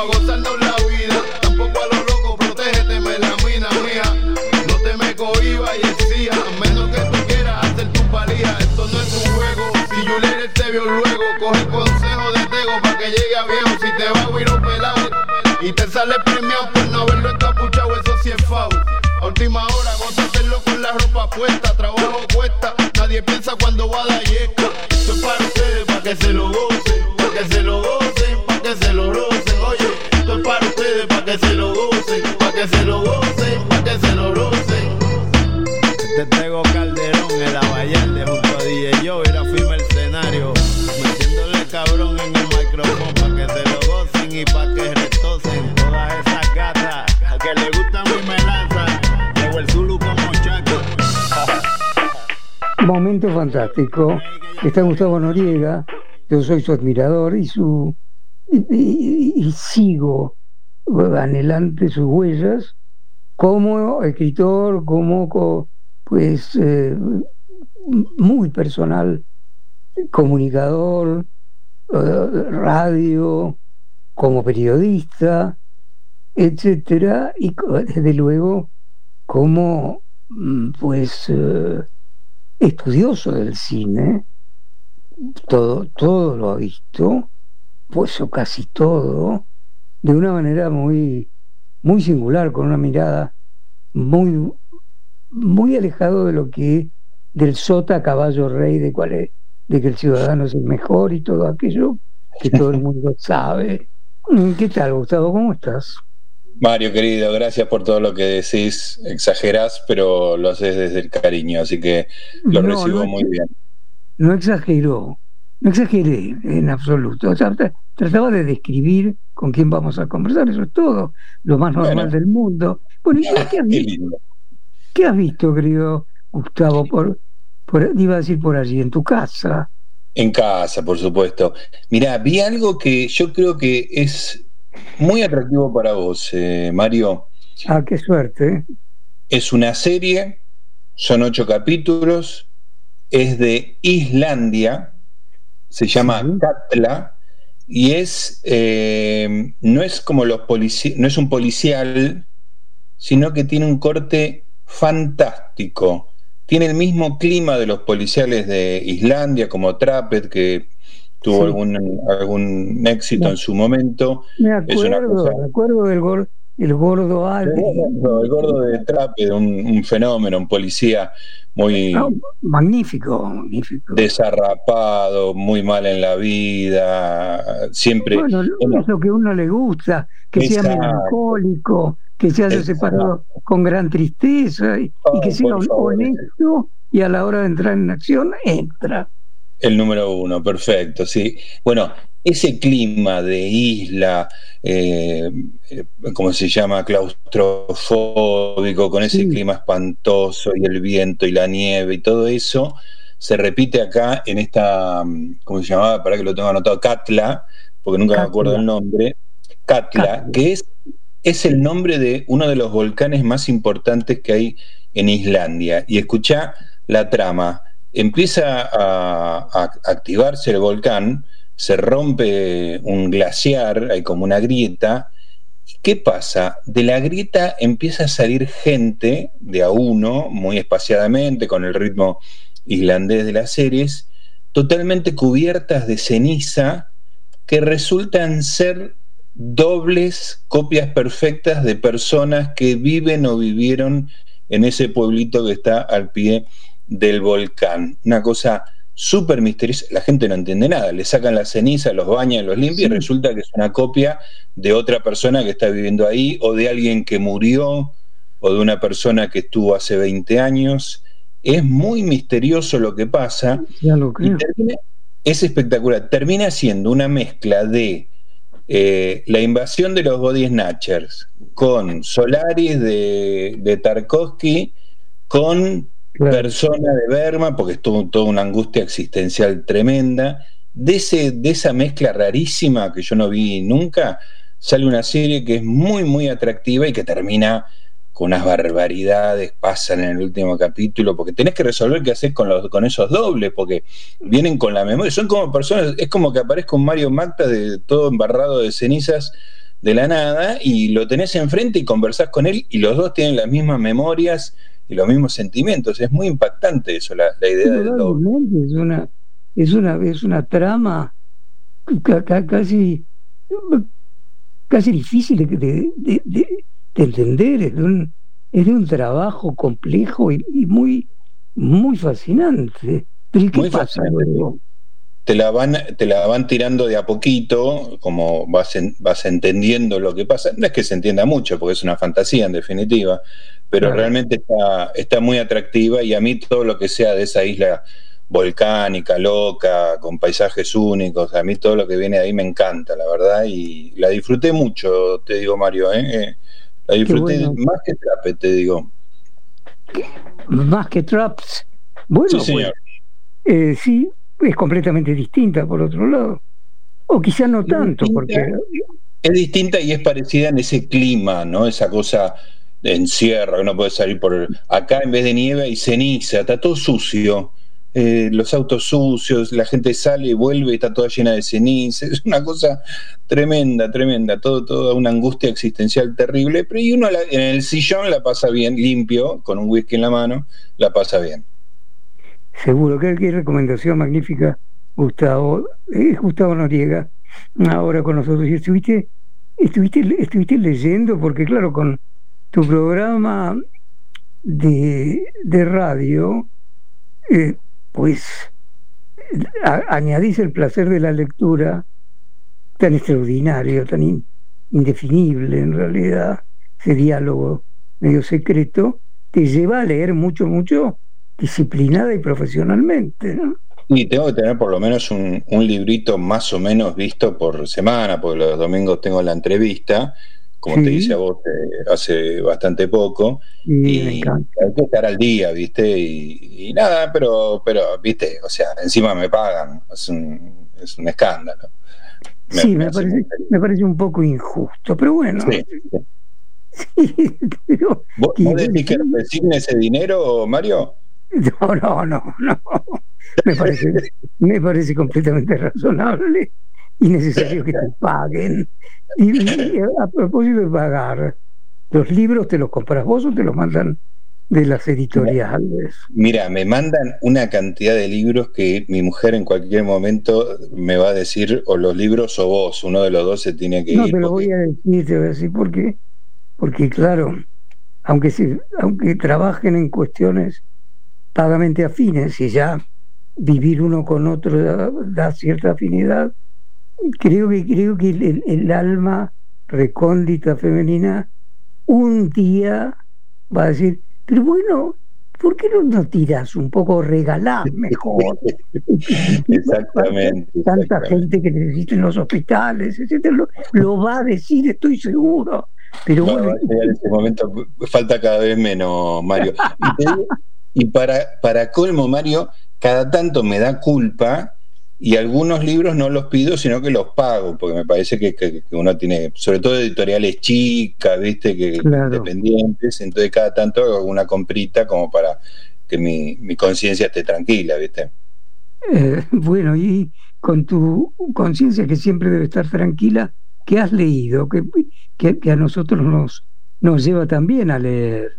gozarnos la vida. Tampoco a lo loco, protégete, melamina mía. No te me cohibas y exija, a menos que tú quieras hacer tu valía. Esto no es un juego, si Juliet te vio luego, coge consejo de Tego pa' que llegue a viejo. Si te va a huir pelado y te sale premiado por no haberlo encapuchado, eso sí es fau. A última hora, goza hacerlo con la ropa puesta, trabajo cuesta, nadie piensa cuando va a dar yesca. Esto es para ustedes, pa' que se lo gocen, pa' que se lo gocen, pa' que se lo rocen. Oye, esto es para ustedes, pa' que se lo gocen, pa' que se lo gocen, pa' que se lo rocen. Este Tego Calderón en la Vallarde junto a D J Joe, era firme el escenario, metiéndole cabrón en el micrófono pa' que se lo gocen y pa' que retocen todas esas gatas a que le gustan mi melaza. Llevo el Zulu como Chaco. Momento fantástico. Está Gustavo Noriega, yo soy su admirador y su y, y, y sigo anhelante sus huellas como escritor, como pues eh, muy personal, comunicador, eh, radio, como periodista, etcétera, y desde luego como pues eh, estudioso del cine. Todo, todo lo ha visto, pues o casi todo, de una manera muy, muy singular, con una mirada muy, muy alejado de lo que del sota caballo rey, de cuál es, de que el ciudadano es el mejor y todo aquello que todo el mundo sabe. ¿Qué tal, Gustavo? ¿Cómo estás? Mario, querido, gracias por todo lo que decís. Exagerás, pero lo haces desde el cariño, así que lo no, recibo no, muy bien. No exageró, no exageré en absoluto. O sea, trataba de describir con quién vamos a conversar, eso es todo, lo más normal bueno. del mundo. Bueno, ¿qué has, visto? ¿Qué has visto, querido Gustavo? Por, por, iba a decir por allí, en tu casa. En casa, por supuesto. Mirá, vi algo que yo creo que es muy atractivo para vos, eh, Mario. Ah, qué suerte. Es una serie, son ocho capítulos, es de Islandia, se llama sí. Katla, y es eh, no es como los polici- no es un policial, sino que tiene un corte fantástico. Tiene el mismo clima de los policiales de Islandia, como Trapped, que tuvo sí. algún, algún éxito me, en su momento. Me acuerdo, es una cosa... me acuerdo del gol, el gordo Aldi. No, el gordo de Trapped, un, un fenómeno, un policía muy... No, magnífico, magnífico. Desarrapado, muy mal en la vida, siempre... Bueno, bueno es lo que a uno le gusta, que exacto. sea melancólico, que se haya exacto. separado con gran tristeza y, oh, y que sea honesto y a la hora de entrar en acción, entra. El número uno, perfecto, sí. Bueno, ese clima de isla, eh, ¿cómo se llama? Claustrofóbico, con ese sí. clima espantoso y el viento y la nieve y todo eso, se repite acá en esta, ¿cómo se llamaba? Para que lo tenga anotado, Katla, porque nunca Katla. me acuerdo el nombre. Katla, Katla. que es, es el nombre de uno de los volcanes más importantes que hay en Islandia. Y escuchá la trama. Empieza a, a activarse el volcán, se rompe un glaciar, hay como una grieta. ¿Qué pasa? De la grieta empieza a salir gente de a uno, muy espaciadamente, con el ritmo islandés de las series, totalmente cubiertas de ceniza, que resultan ser dobles copias perfectas de personas que viven o vivieron en ese pueblito que está al pie del volcán. Una cosa súper misteriosa, la gente no entiende nada, le sacan la ceniza, los bañan, los limpian sí. y resulta que es una copia de otra persona que está viviendo ahí, o de alguien que murió, o de una persona que estuvo hace veinte años. Es muy misterioso lo que pasa. Ya lo creo. Y termina, es espectacular, termina siendo una mezcla de eh, la invasión de los Body Snatchers con Solaris de, de Tarkovsky, con claro. Persona de Bergman, porque es todo, toda una angustia existencial tremenda. De, ese, de esa mezcla rarísima que yo no vi nunca, sale una serie que es muy, muy atractiva y que termina con unas barbaridades, pasan en el último capítulo, porque tenés que resolver qué hacer con, los, con esos dobles, porque vienen con la memoria, son como personas, es como que aparezca un Mario Magda de todo embarrado de cenizas, de la nada y lo tenés enfrente y conversás con él y los dos tienen las mismas memorias y los mismos sentimientos. Es muy impactante eso, la, la idea del doble. Es una, es una, es una trama casi, casi difícil de, de, de, de entender. Es de, un, es de un trabajo complejo y, y muy, muy fascinante. ¿Pero qué muy pasa fascinante. luego? Te la van, te la van tirando de a poquito, como vas, en, vas entendiendo lo que pasa. No es que se entienda mucho, porque es una fantasía en definitiva, pero claro, realmente está, está muy atractiva, y a mí todo lo que sea de esa isla volcánica, loca, con paisajes únicos, a mí todo lo que viene de ahí me encanta, la verdad, y la disfruté mucho, te digo, Mario, ¿eh? La disfruté bueno. más que Trape, te digo. Más que Traps. Bueno, sí, señor. Pues, eh, sí, es completamente distinta por otro lado, o quizá no tanto, es porque es distinta y es parecida en ese clima, ¿no? Esa cosa de encierro, que no puede salir por acá, en vez de nieve hay ceniza, está todo sucio, eh, los autos sucios, la gente sale y vuelve y está toda llena de ceniza, es una cosa tremenda, tremenda, todo, toda una angustia existencial terrible, pero y uno la, en el sillón la pasa bien, limpio, con un whisky en la mano, la pasa bien. Seguro, que qué recomendación magnífica, Gustavo. Eh, Gustavo Noriega, ahora con nosotros. ¿Y estuviste, estuviste, estuviste leyendo? Porque claro, con tu programa de, de radio, eh, pues a, añadís el placer de la lectura tan extraordinario, tan in, indefinible en realidad, ese diálogo medio secreto, te lleva a leer mucho, mucho, disciplinada y profesionalmente, ¿no? Y tengo que tener por lo menos un, un librito más o menos visto por semana, porque los domingos tengo la entrevista, como sí. te dice a vos eh, hace bastante poco, sí, y hay que estar al día, ¿viste? Y, y nada, pero, pero, ¿viste? O sea, encima me pagan, es un, es un escándalo. Me, sí, me, me, parece, me parece un poco injusto, pero bueno. Sí, sí. Sí, pero, ¿Vos, ¿Vos decís que resigne ese dinero, Mario? No, no, no, no. Me parece, me parece completamente razonable y necesario que te paguen. Y, y a propósito de pagar, ¿los libros te los compras vos o te los mandan de las editoriales? Mira, me mandan una cantidad de libros que mi mujer en cualquier momento me va a decir o los libros o vos, uno de los dos se tiene que no, ir. No, te lo porque... voy a decir, te voy a decir por qué. Porque claro, aunque, se, aunque trabajen en cuestiones vagamente afines y ya vivir uno con otro da, da cierta afinidad, creo que creo que el, el alma recóndita femenina un día va a decir, pero bueno, ¿por qué no, no tiras un poco, regalás mejor? Exactamente. Tanta exactamente. gente que necesita en los hospitales, etcétera, lo, lo va a decir, estoy seguro. Pero no, bueno, en este momento falta cada vez menos, Mario. Y, te, y para, para colmo, Mario, cada tanto me da culpa y algunos libros no los pido, sino que los pago, porque me parece que, que, que uno tiene, sobre todo editoriales chicas, viste, que claro. independientes, entonces cada tanto hago una comprita como para que mi, mi conciencia esté tranquila, viste. Eh, bueno, y con tu conciencia que siempre debe estar tranquila, ¿qué has leído? Que, que, que a nosotros nos, nos lleva también a leer.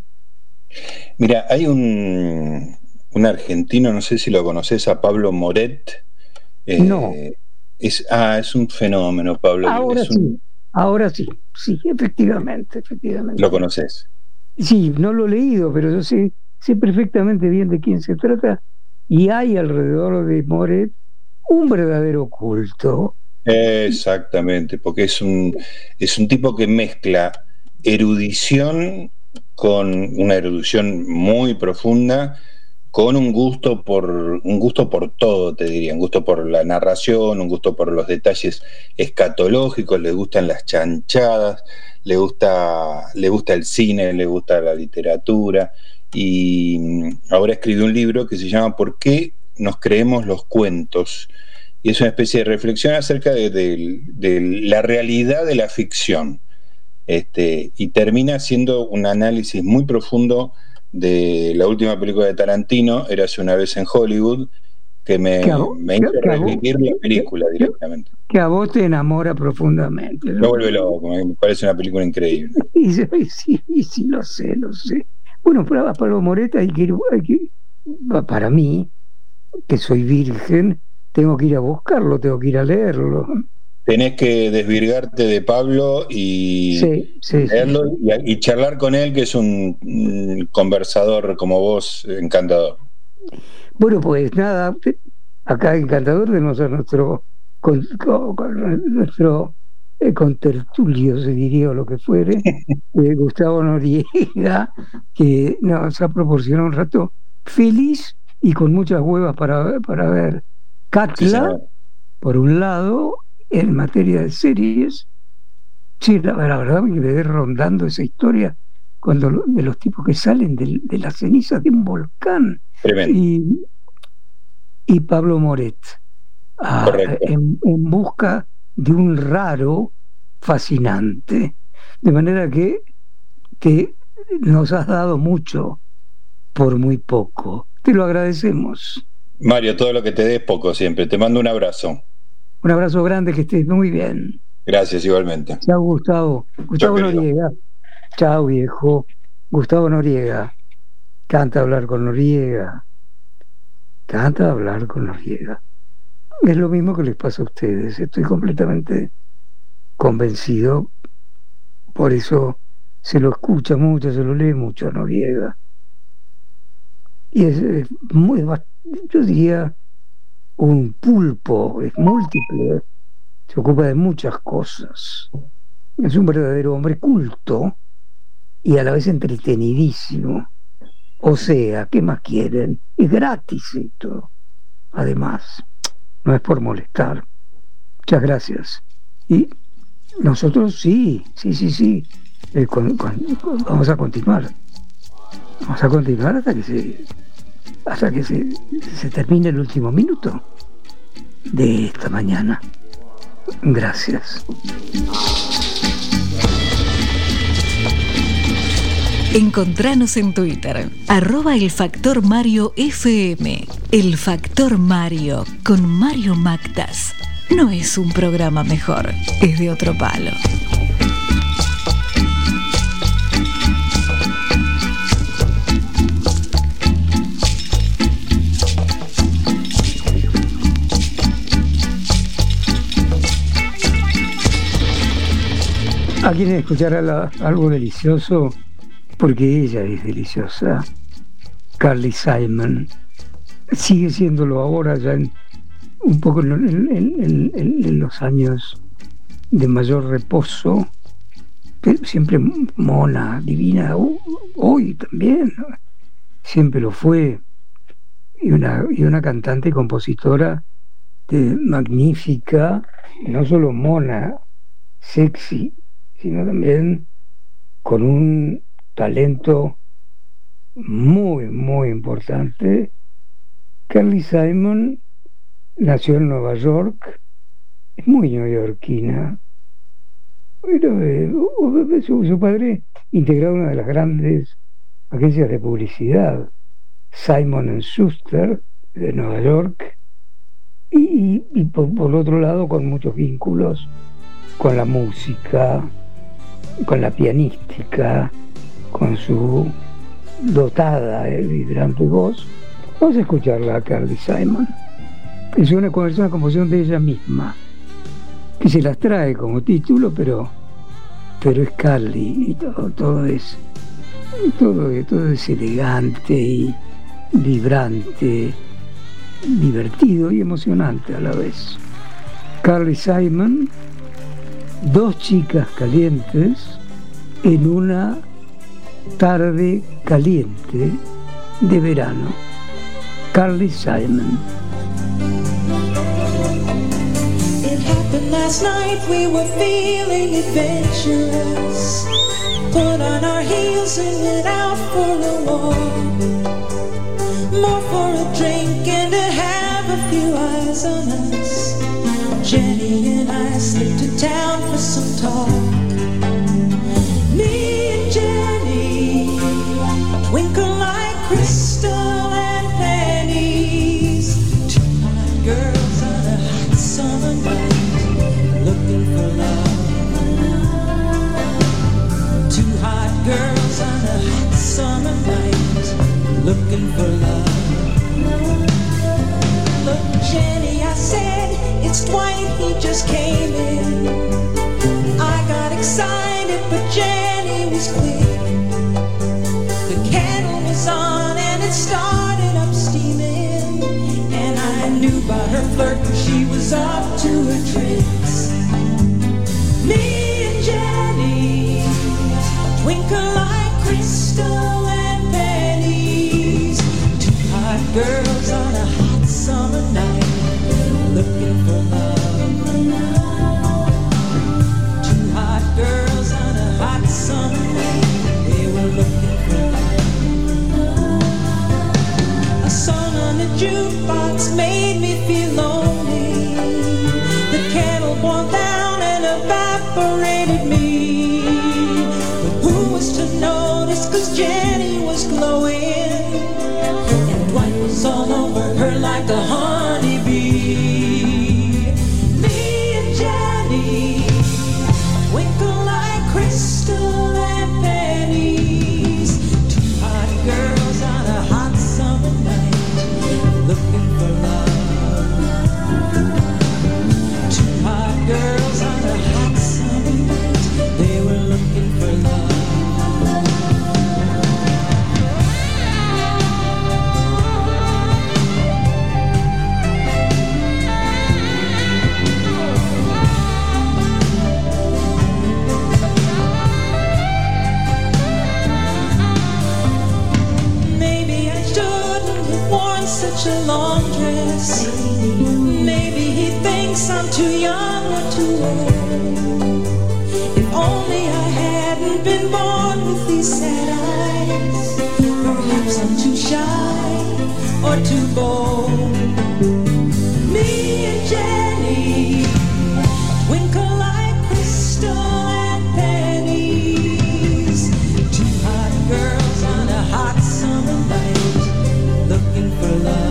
Mira, hay un, un argentino, no sé si lo conoces, a Pablo Moret. Eh, no. Es, ah, es un fenómeno, Pablo. Ahora es sí, un... ahora sí, sí, efectivamente, efectivamente. ¿Lo conoces? Sí, no lo he leído, pero yo sé, sé perfectamente bien de quién se trata, y hay alrededor de Moret un verdadero culto. Exactamente, porque es un, es un tipo que mezcla erudición con una erudición muy profunda, con un gusto por un gusto por todo, te diría, un gusto por la narración, un gusto por los detalles escatológicos, le gustan las chanchadas, le gusta, le gusta el cine, le gusta la literatura, y ahora escribió un libro que se llama ¿Por qué nos creemos los cuentos? Y es una especie de reflexión acerca de, de, de la realidad de la ficción. Este, y termina haciendo un análisis muy profundo de la última película de Tarantino, Érase una vez en Hollywood, que me, Que a vos- me hizo que a vos- revivir la película directamente. Que a vos te enamora profundamente. Me vuelve loco, me parece una película increíble. Y sí, sí, y sí, lo sé, lo sé. Bueno, para Pablo Moret hay que ir, hay que, para mí, que soy virgen, tengo que ir a buscarlo, tengo que ir a leerlo. Tenés que desvirgarte de Pablo y Sí, sí, leerlo y, y charlar con él, que es un, un conversador como vos, encantador. Bueno, pues nada, acá encantador tenemos a nuestro con, con- con nuestro eh, contertulio, se diría, o lo que fuere, eh, Gustavo Noriega, que nos ha proporcionado un rato feliz y con muchas huevas para, para ver Katla, por un lado, en materia de series. Sí, la, la verdad me quedé rondando esa historia cuando lo- de los tipos que salen del- de las cenizas de un volcán. Y, y Pablo Moret, ah, en, en busca de un raro fascinante. De manera que, que nos has dado mucho por muy poco. Te lo agradecemos. Mario, todo lo que te dé es poco siempre. Te mando un abrazo. Un abrazo grande, que estés muy bien. Gracias, igualmente. Chao, Gustavo. Gustavo Chao, querido. Noriega. Chao, viejo. Gustavo Noriega. Canta hablar con Noriega. Canta hablar con Noriega. Es lo mismo que les pasa a ustedes. Estoy completamente convencido. Por eso se lo escucha mucho, se lo lee mucho a Noriega. Y es, es muy, yo diría, un pulpo, es múltiple, se ocupa de muchas cosas. Es un verdadero hombre culto y a la vez entretenidísimo. O sea, ¿qué más quieren? Es gratis esto. Además, no es por molestar. Muchas gracias. Y nosotros sí, sí, sí, sí. Eh, con- con- con- vamos a continuar. Vamos a continuar hasta que se hasta que se, se termine el último minuto de esta mañana. Gracias. Encontranos en Twitter, arroba el Factor Mario F M. El Factor Mario con Mario Mactas. No es un programa mejor, es de otro palo. ¿A quién escuchará la- algo delicioso? Porque ella es deliciosa. Carly Simon. Sigue siéndolo ahora, ya en, un poco en, en- en- en- en los años de mayor reposo. Pero siempre mona, divina, ho- hoy también. ¿no? Siempre lo fue. Y una, y una cantante y compositora de- magnífica, no solo mona, sexy, sino también con un talento muy, muy importante. Carly Simon nació en Nueva York, es muy neoyorquina. Pero, eh, su, su padre integraba una de las grandes agencias de publicidad, Simon and Schuster, de Nueva York, y, y- y por, por otro lado con muchos vínculos con la música, con la pianística, con su dotada y vibrante voz. Vamos a escucharla a Carly Simon. Es una, es una composición de ella misma, que se las trae como título, pero, pero es Carly y todo, todo es todo, todo es elegante y vibrante, divertido y emocionante a la vez. Carly Simon, dos chicas calientes en una tarde caliente de verano. Carly Simon. It happened last night, we were feeling adventurous. Put on our heels and went out for a walk. More for a drink and to have a few eyes on us. Jenny and I slipped to town for some talk. Me and Jenny twinkle like crystal and pennies. Two flirt when she was up to her tricks. Me and Jenny twinkle like crystal and pennies. Two hot girls on a hot summer night looking for love. Two hot girls on a hot summer night, they were looking for love. A song on the jukebox made me feel lonely. The kettle boiled down and evaporated me. But who was to notice, 'cause Jenny was glowing, and white was all over her like a honeybee. Me and Jenny twinkle like crystal and pennies. Two hot girls on a hot summer night looking for love. Two hot girls on a hot summer night, they were looking for love. Maybe I shouldn't have worn such a long dress. Maybe he thinks I'm too young or too old. If only I hadn't been born with these sad eyes. Perhaps I'm too shy or too bold. Me and Jenny twinkle like crystal and pennies. Two hot girls on a hot summer night looking for love.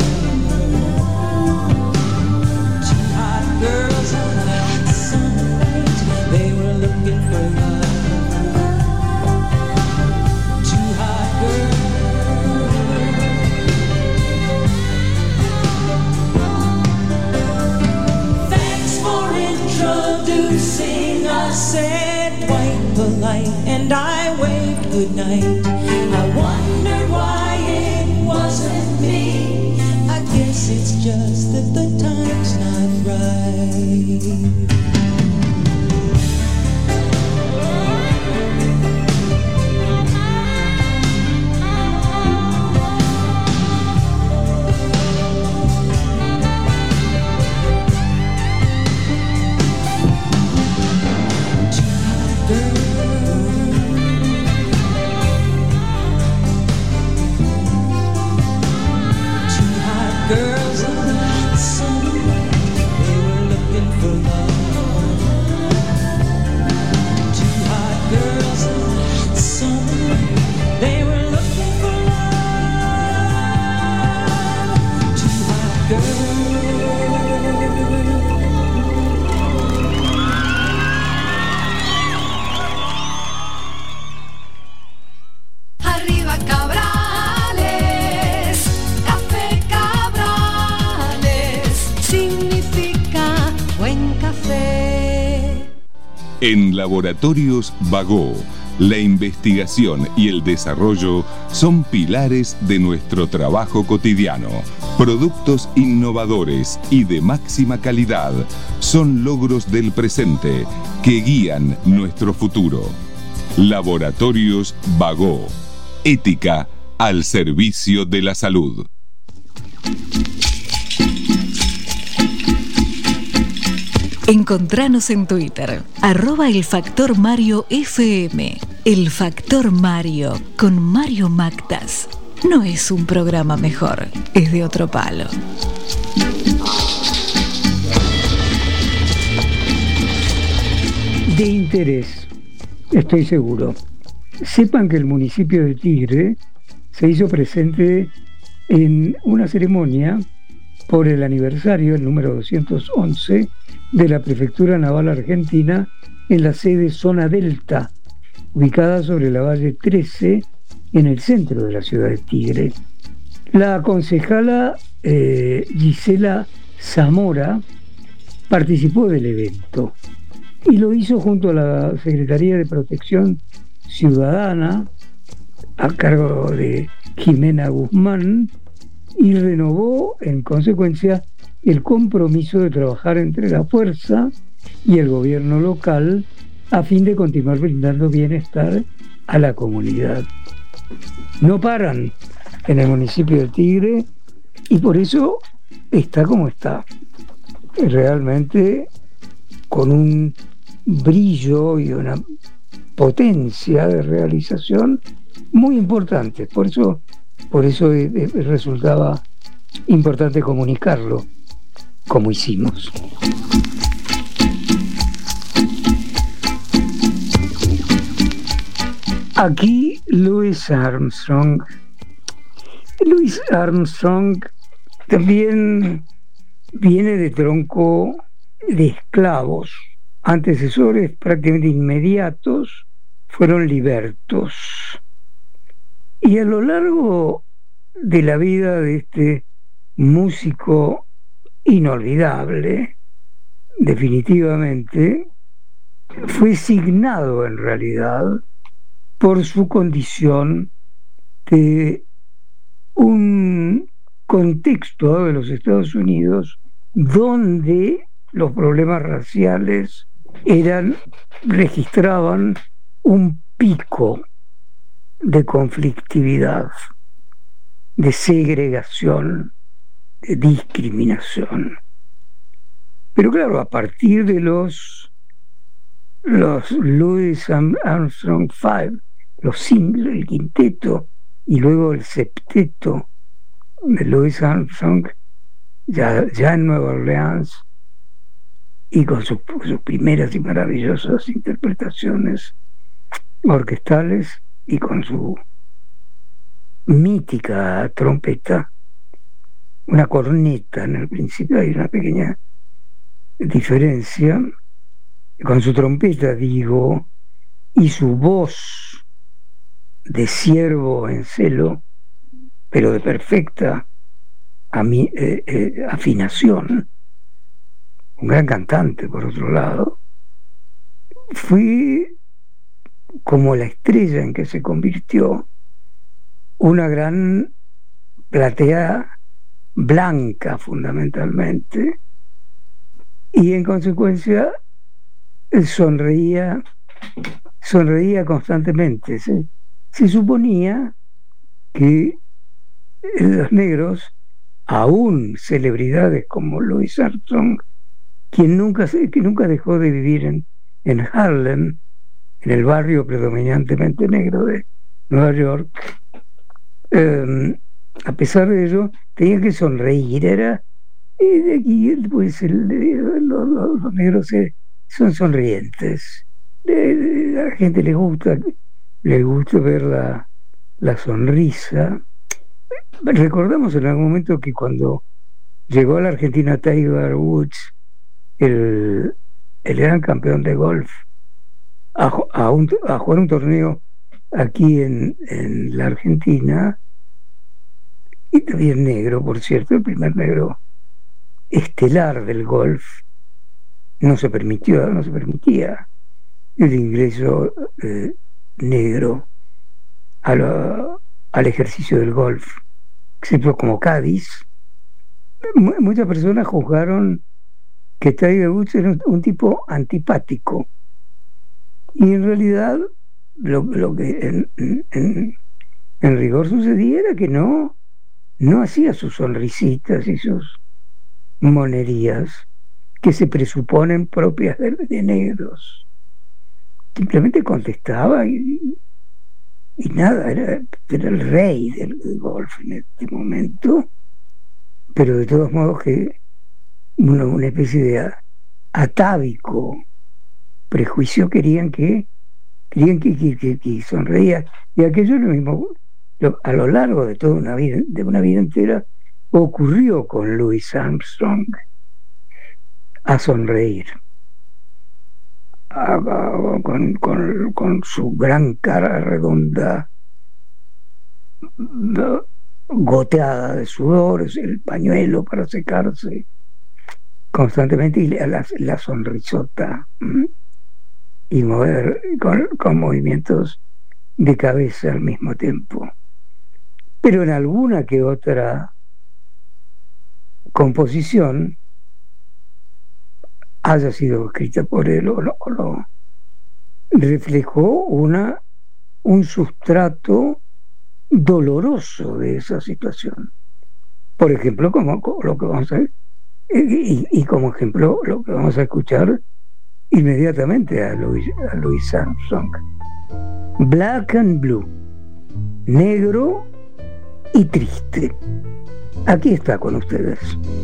Two hot girls on a hot summer night, they were looking for love. Two hot girls. Thanks for introducing us, said quite polite, and I waved goodnight. I wondered why it wasn't me. I guess it's just that the time's not right. Girls on a hot summer night, they were looking for love. Two hot girls on a hot summer night, they were looking for love. Two hot girls. Arriba Cabrales, café Cabrales, significa buen café. En Laboratorios Bagó, la investigación y el desarrollo son pilares de nuestro trabajo cotidiano. Productos innovadores y de máxima calidad son logros del presente que guían nuestro futuro. Laboratorios Bagó. Ética al servicio de la salud. Encontranos en Twitter, arroba el Factor Mario F M. El Factor Mario, con Mario Mactas. No es un programa mejor, es de otro palo. De interés, estoy seguro. Sepan que el municipio de Tigre se hizo presente en una ceremonia por el aniversario, el número doscientos once, de la Prefectura Naval Argentina en la sede Zona Delta, ubicada sobre la Valle trece, en el centro de la ciudad de Tigre. La concejala eh, Gisela Zamora participó del evento y lo hizo junto a la Secretaría de Protección Ciudadana, a cargo de Jimena Guzmán, y renovó en consecuencia el compromiso de trabajar entre la fuerza y el gobierno local a fin de continuar brindando bienestar a la comunidad. No paran en el municipio de Tigre y por eso está como está, realmente con un brillo y una potencia de realización muy importante. Por eso, por eso eh, eh, resultaba importante comunicarlo como hicimos. Aquí Louis Armstrong. Louis Armstrong también viene de tronco de esclavos. Antecesores prácticamente inmediatos fueron libertos. Y a lo largo de la vida de este músico inolvidable, definitivamente, fue signado en realidad por su condición de un contexto de los Estados Unidos donde los problemas raciales eran, registraban un pico de conflictividad, de segregación, de discriminación. Pero claro, a partir de los los Louis Armstrong Five, los singles, el quinteto y luego el septeto de Louis Armstrong, ya, ya en Nueva Orleans, y con sus, sus primeras y maravillosas interpretaciones orquestales y con su mítica trompeta, una corneta en el principio, hay una pequeña diferencia, con su trompeta digo, y su voz de ciervo en celo, pero de perfecta a mi, eh, eh, afinación, un gran cantante por otro lado, fui como la estrella en que se convirtió, una gran platea blanca fundamentalmente, y en consecuencia sonreía sonreía constantemente. Se, se suponía que los negros, aún celebridades como Louis Armstrong, quien nunca, que nunca dejó de vivir en, en Harlem, en el barrio predominantemente negro de Nueva York, eh, a pesar de ello, tenía que sonreír. Era, y de aquí, pues, el, los, los, los negros se, son sonrientes. A la gente le gusta, le gusta ver la, la sonrisa. Recordamos en algún momento que cuando llegó a la Argentina Tiger Woods, el, el gran campeón de golf, a, a, un, a jugar un torneo aquí en, en la Argentina, y también negro, por cierto, el primer negro estelar del golf, no se permitió, no se permitía el ingreso eh, negro a lo, al ejercicio del golf, excepto como Cádiz. M- muchas personas juzgaron que Tiger Woods era un, un tipo antipático, y en realidad lo, lo que en, en, en rigor sucedía era que no no hacía sus sonrisitas y sus monerías que se presuponen propias de, de negros. Simplemente contestaba y, y nada, era, era el rey del, del golf en este momento, pero de todos modos que una, una especie de atávico prejuicio querían que querían que, que, que, que sonreía, y aquello es lo mismo. A lo largo de toda una vida, de una vida entera, ocurrió con Louis Armstrong, a sonreír, a, a, con, con, con su gran cara redonda, goteada de sudor, el pañuelo para secarse constantemente, y la, la sonrisota, y mover con, con movimientos de cabeza al mismo tiempo. Pero en alguna que otra composición haya sido escrita por él o lo, o lo reflejó una, un sustrato doloroso de esa situación. Por ejemplo, como, como lo que vamos a y, y como ejemplo lo que vamos a escuchar inmediatamente a Louis, a Louis Armstrong. Black and Blue, negro y triste. Aquí está con ustedes.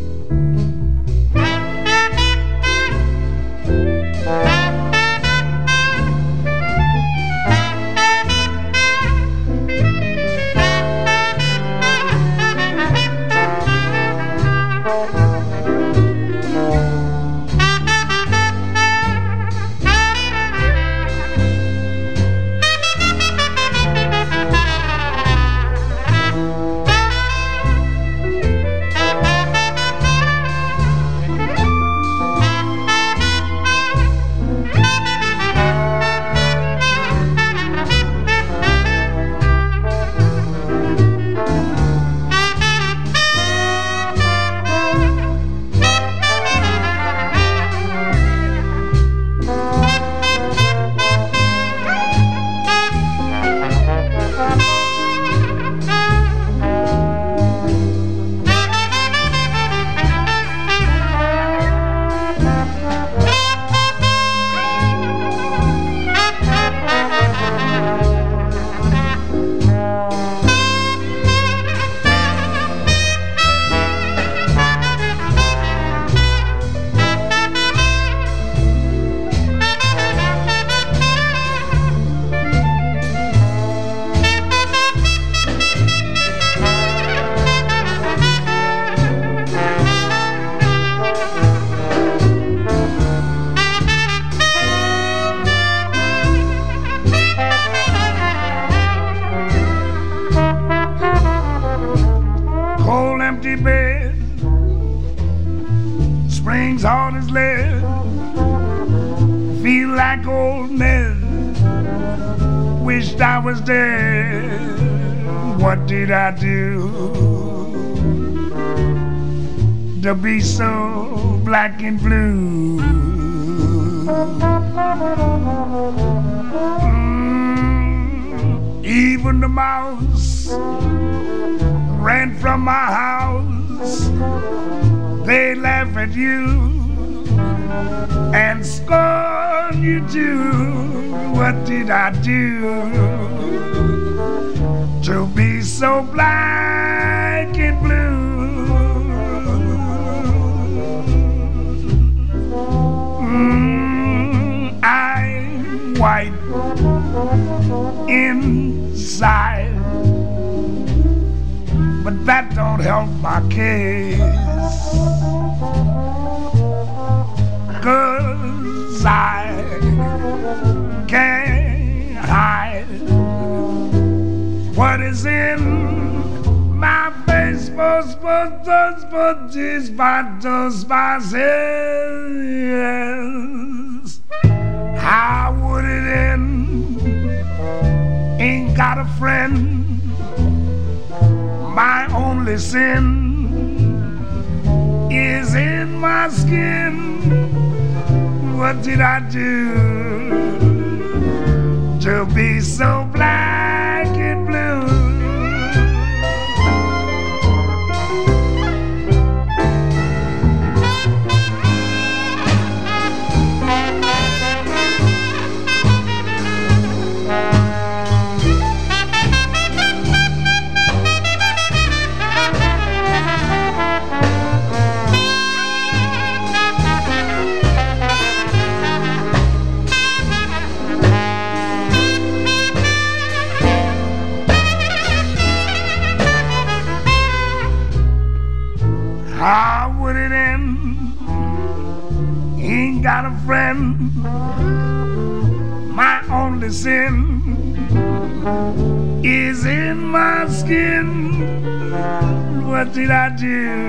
I do to be so black and blue? Mm, even the mouse ran from my house. They laugh at you and scorn you too. What did I do to be so black and blue? Mm, I'm white inside, but that don't help my case, 'cause I can't hide what is in my face. But but but but this but those yes. How would it end? Ain't got a friend. My only sin is in my skin. What did I do to be so black and blue? How would it end? Ain't got a friend. My only sin is in my skin. What did I do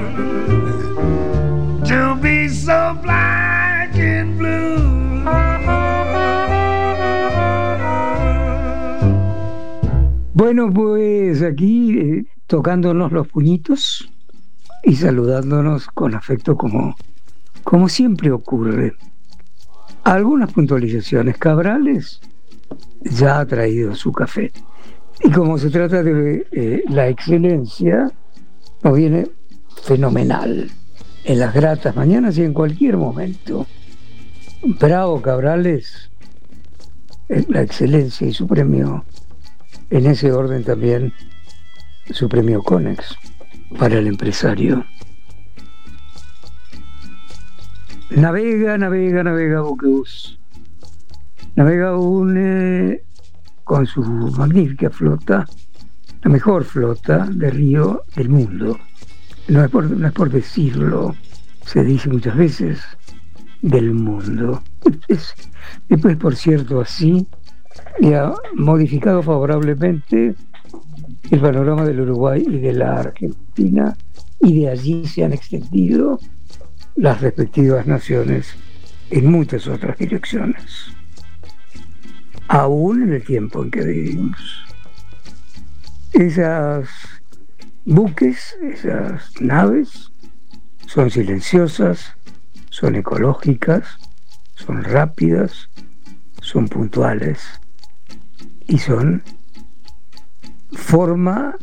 to be so black and blue? Bueno, pues aquí eh, tocándonos los puñitos, y saludándonos con afecto como, como siempre ocurre. Algunas puntualizaciones. Cabrales ya ha traído su café. Y como se trata de eh, la excelencia, nos viene fenomenal en las gratas mañanas y en cualquier momento. Bravo, Cabrales, la excelencia y su premio, en ese orden también, su premio Conex para el empresario. Navega, navega, navega Buquebus. Navega une con su magnífica flota, la mejor flota de río del mundo. No es por, no es por decirlo, se dice muchas veces del mundo. Es, después, por cierto, así, y ha modificado favorablemente el panorama del Uruguay y de la Argentina, y de allí se han extendido las respectivas naciones en muchas otras direcciones, aún en el tiempo en que vivimos. Esas buques, esas naves, son silenciosas, son ecológicas, son rápidas, son puntuales y son forma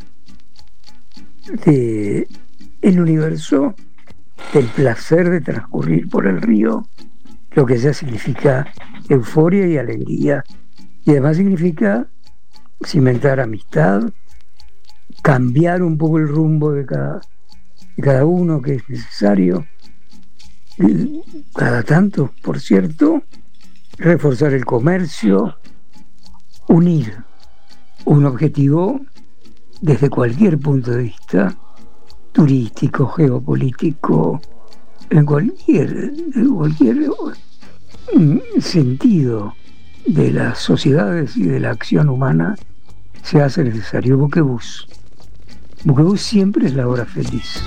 de el universo del placer de transcurrir por el río, lo que ya significa euforia y alegría, y además significa cimentar amistad, cambiar un poco el rumbo de cada, de cada uno que es necesario, y cada tanto, por cierto, reforzar el comercio, unir un objetivo desde cualquier punto de vista, turístico, geopolítico, en cualquier, en cualquier sentido de las sociedades y de la acción humana, se hace necesario Buquebus. Buquebus siempre es la hora feliz.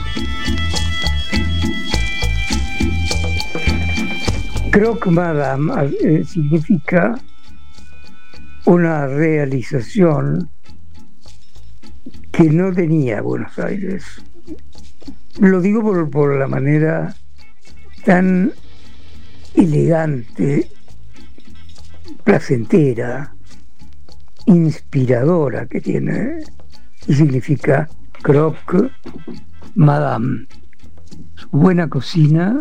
Croque Madame eh, significa una realización que no tenía Buenos Aires. Lo digo por, por la manera tan elegante, placentera, inspiradora que tiene, y significa Croque Madame. Buena cocina,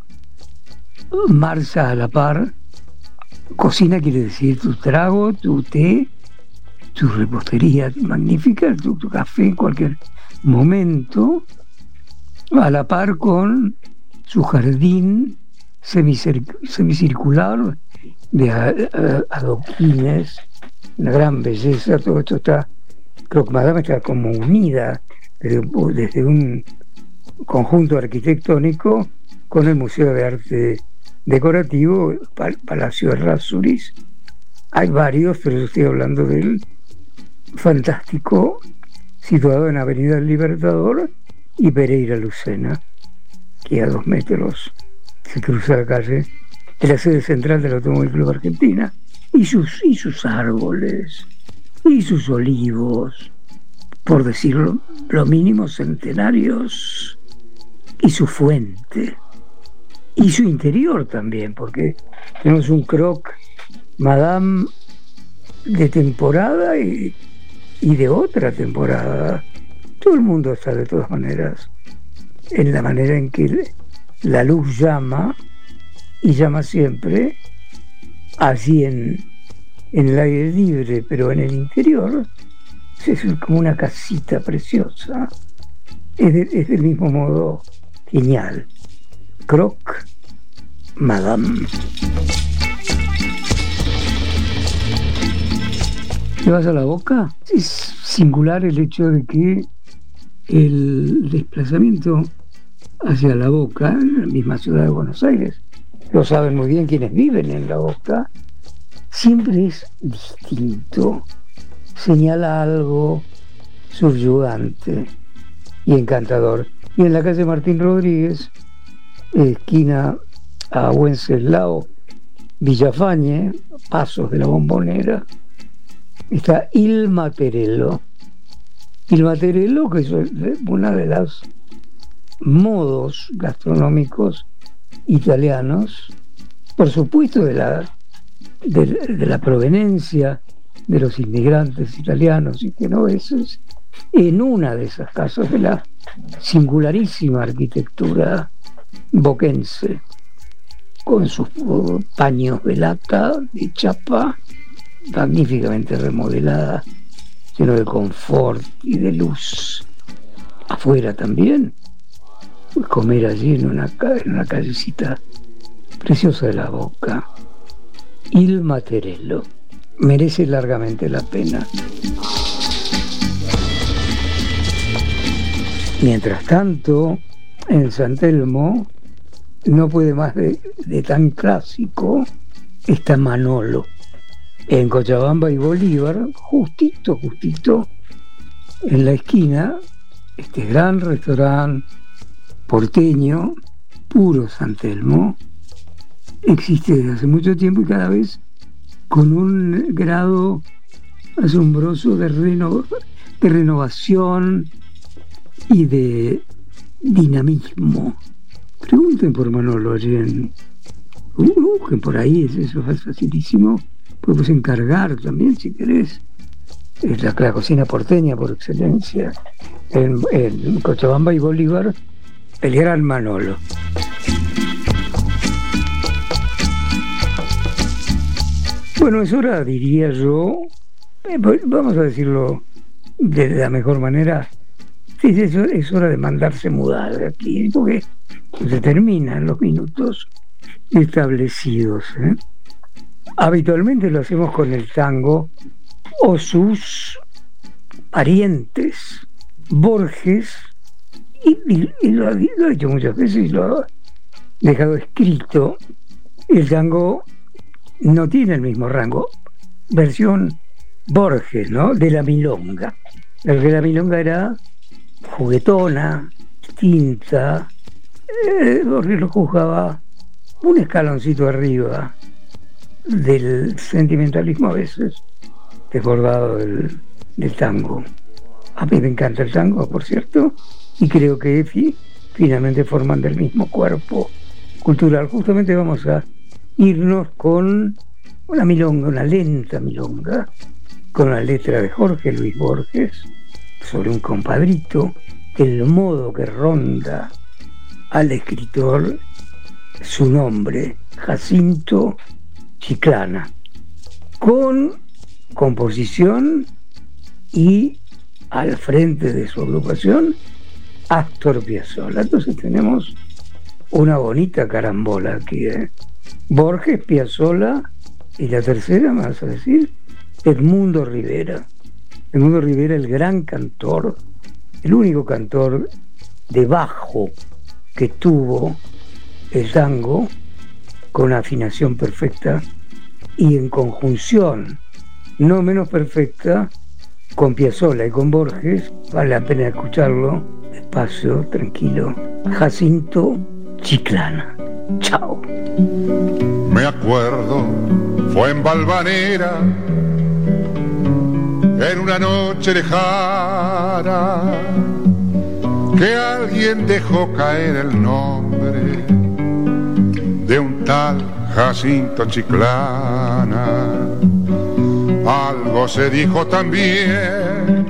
marcha a la par. Cocina quiere decir tu trago, tu té, tu repostería magnífica, tu, tu café en cualquier momento, a la par con su jardín semicir- semicircular de a, a, adoquines, una gran belleza. Todo esto está, Croque Madame está como unida desde, desde un conjunto arquitectónico con el Museo de Arte Decorativo, Pal- Palacio Errázuriz. Hay varios, pero yo estoy hablando del fantástico, situado en Avenida del Libertador y Pereira Lucena, que a dos metros se cruza la calle de la sede central del Automóvil Club Argentina, y sus, y sus árboles, y sus olivos, por decirlo lo mínimo, centenarios, y su fuente, y su interior también, porque tenemos un Croque Madame de temporada y, y de otra temporada. Todo el mundo está de todas maneras en la manera en que la luz llama, y llama siempre, así en, en el aire libre, pero en el interior es como una casita preciosa. Es, de, es del mismo modo genial. Croque Madame. ¿Te vas a la Boca? Es singular el hecho de que el desplazamiento hacia la Boca, en la misma ciudad de Buenos Aires, lo saben muy bien quienes viven en la Boca, siempre es distinto, señala algo subyugante y encantador. Y en la calle Martín Rodríguez, esquina a Wenceslao Villafañe, pasos de la Bombonera, está Il Materello. Il Materello, que es una de las modos gastronómicos italianos, por supuesto de la, de, de la proveniencia de los inmigrantes italianos y genoveses, en una de esas casas de la singularísima arquitectura boquense, con sus paños de lata, de chapa, magníficamente remodelada, lleno de confort y de luz. Afuera también, pues comer allí en una, en una callecita preciosa de la Boca, Il Materello, merece largamente la pena. Mientras tanto, en San Telmo no puede más de, de tan clásico, está Manolo. En Cochabamba y Bolívar, justito, justito, en la esquina, este gran restaurante porteño, puro San Telmo, existe desde hace mucho tiempo y cada vez con un grado asombroso de, reno, de renovación y de dinamismo. Pregunten por Manolo allí en... Busquen por ahí, eso es facilísimo. Puedes encargar también si querés. Es la, la cocina porteña por excelencia. En, en Cochabamba y Bolívar, el gran Manolo. Bueno, es hora, diría yo, eh, vamos a decirlo de la mejor manera, sí, es, es hora de mandarse mudar de aquí, porque se terminan los minutos establecidos, ¿eh? Habitualmente lo hacemos con el tango o sus parientes, Borges, y, y, y lo, ha, lo ha dicho muchas veces y lo ha dejado escrito. El tango no tiene el mismo rango, versión Borges, ¿no? De la milonga. La de la milonga era juguetona, distinta. Eh, Borges lo juzgaba un escaloncito arriba del sentimentalismo, a veces desbordado del, del tango. A mí me encanta el tango, por cierto, y creo que fi, finalmente forman del mismo cuerpo cultural. Justamente vamos a irnos con una milonga, una lenta milonga, con la letra de Jorge Luis Borges, sobre un compadrito, el modo que ronda al escritor su nombre, Jacinto Chiclana, con composición y al frente de su agrupación Astor Piazzolla. Entonces tenemos una bonita carambola aquí, ¿eh? Borges, Piazzolla y la tercera, me vas a decir, Edmundo Rivera. Edmundo Rivera, el gran cantor, el único cantor de bajo que tuvo el tango, con afinación perfecta y en conjunción no menos perfecta con Piazzolla y con Borges. Vale la pena escucharlo despacio, tranquilo. Jacinto Chiclana. Chao. Me acuerdo, fue en Valvanera, en una noche lejana, que alguien dejó caer el nombre de un tal Jacinto Chiclana. Algo se dijo también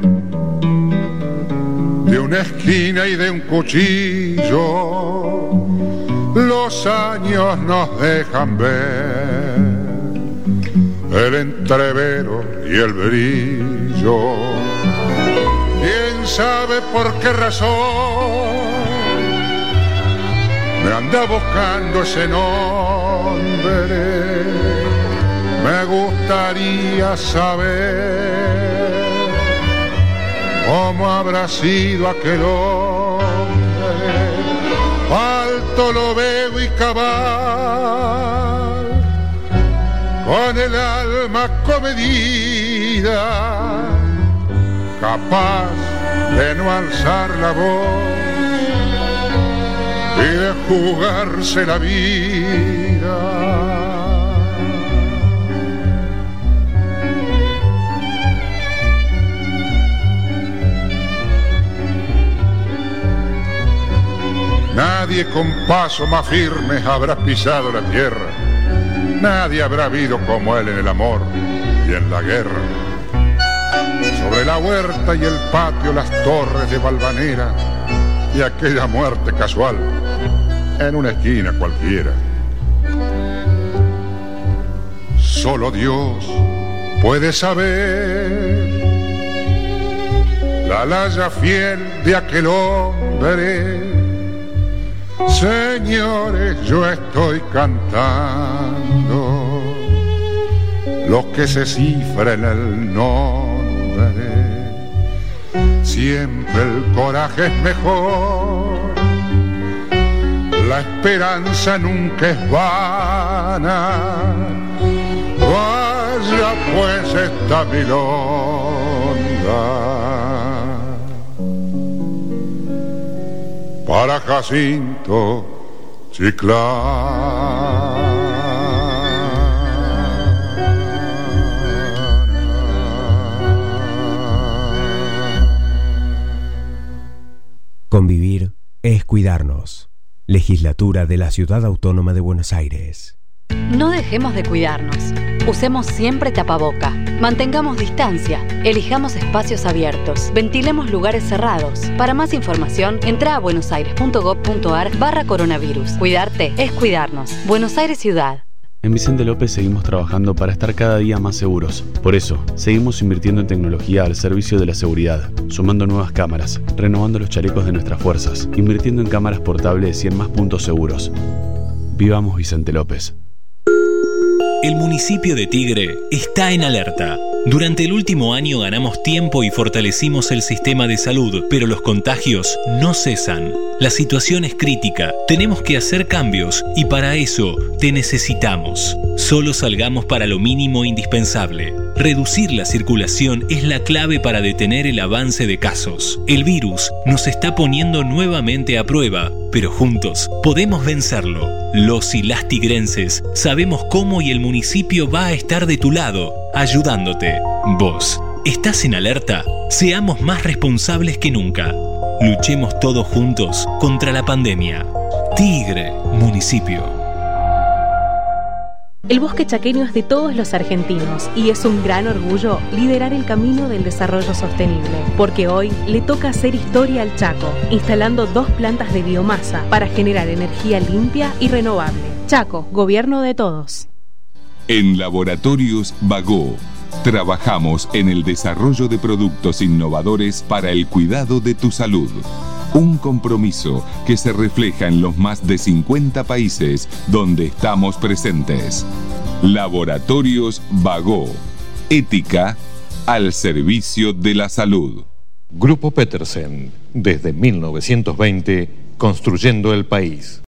de una esquina y de un cuchillo. Los años nos dejan ver el entrevero y el brillo. ¿Quién sabe por qué razón me anda buscando ese nombre? Me gustaría saber cómo habrá sido aquel hombre. Alto lo veo y cabal, con el alma comedida, capaz de no alzar la voz y de jugarse la vida. Nadie con paso más firme habrá pisado la tierra. Nadie habrá habido como él en el amor y en la guerra. Sobre la huerta y el patio las torres de Valvanera y aquella muerte casual en una esquina cualquiera. Solo Dios puede saber la laya fiel de aquel hombre. Señores, yo estoy cantando lo que se cifra en el nombre. Siempre el coraje es mejor, la esperanza nunca es vana. Vaya pues esta milonga para Jacinto Chiclana. Convivir es cuidarnos. Legislatura de la Ciudad Autónoma de Buenos Aires. No dejemos de cuidarnos. Usemos siempre tapaboca. Mantengamos distancia. Elijamos espacios abiertos. Ventilemos lugares cerrados. Para más información, entra a buenosaires.gov.ar barra coronavirus. Cuidarte es cuidarnos. Buenos Aires Ciudad. En Vicente López seguimos trabajando para estar cada día más seguros. Por eso, seguimos invirtiendo en tecnología al servicio de la seguridad, sumando nuevas cámaras, renovando los chalecos de nuestras fuerzas, invirtiendo en cámaras portables y en más puntos seguros. Vivamos Vicente López. El municipio de Tigre está en alerta. Durante el último año ganamos tiempo y fortalecimos el sistema de salud, pero los contagios no cesan. La situación es crítica, tenemos que hacer cambios y para eso te necesitamos. Solo salgamos para lo mínimo indispensable. Reducir la circulación es la clave para detener el avance de casos. El virus nos está poniendo nuevamente a prueba, pero juntos podemos vencerlo. Los y las tigrenses sabemos cómo y el municipio va a estar de tu lado, ayudándote. Vos, ¿estás en alerta? Seamos más responsables que nunca. Luchemos todos juntos contra la pandemia. Tigre, municipio. El bosque chaqueño es de todos los argentinos y es un gran orgullo liderar el camino del desarrollo sostenible, porque hoy le toca hacer historia al Chaco, instalando dos plantas de biomasa para generar energía limpia y renovable. Chaco, gobierno de todos. En Laboratorios Bagó, trabajamos en el desarrollo de productos innovadores para el cuidado de tu salud. Un compromiso que se refleja en los más de cincuenta países donde estamos presentes. Laboratorios Bagó. Ética al servicio de la salud. Grupo Petersen, desde mil novecientos veinte, construyendo el país.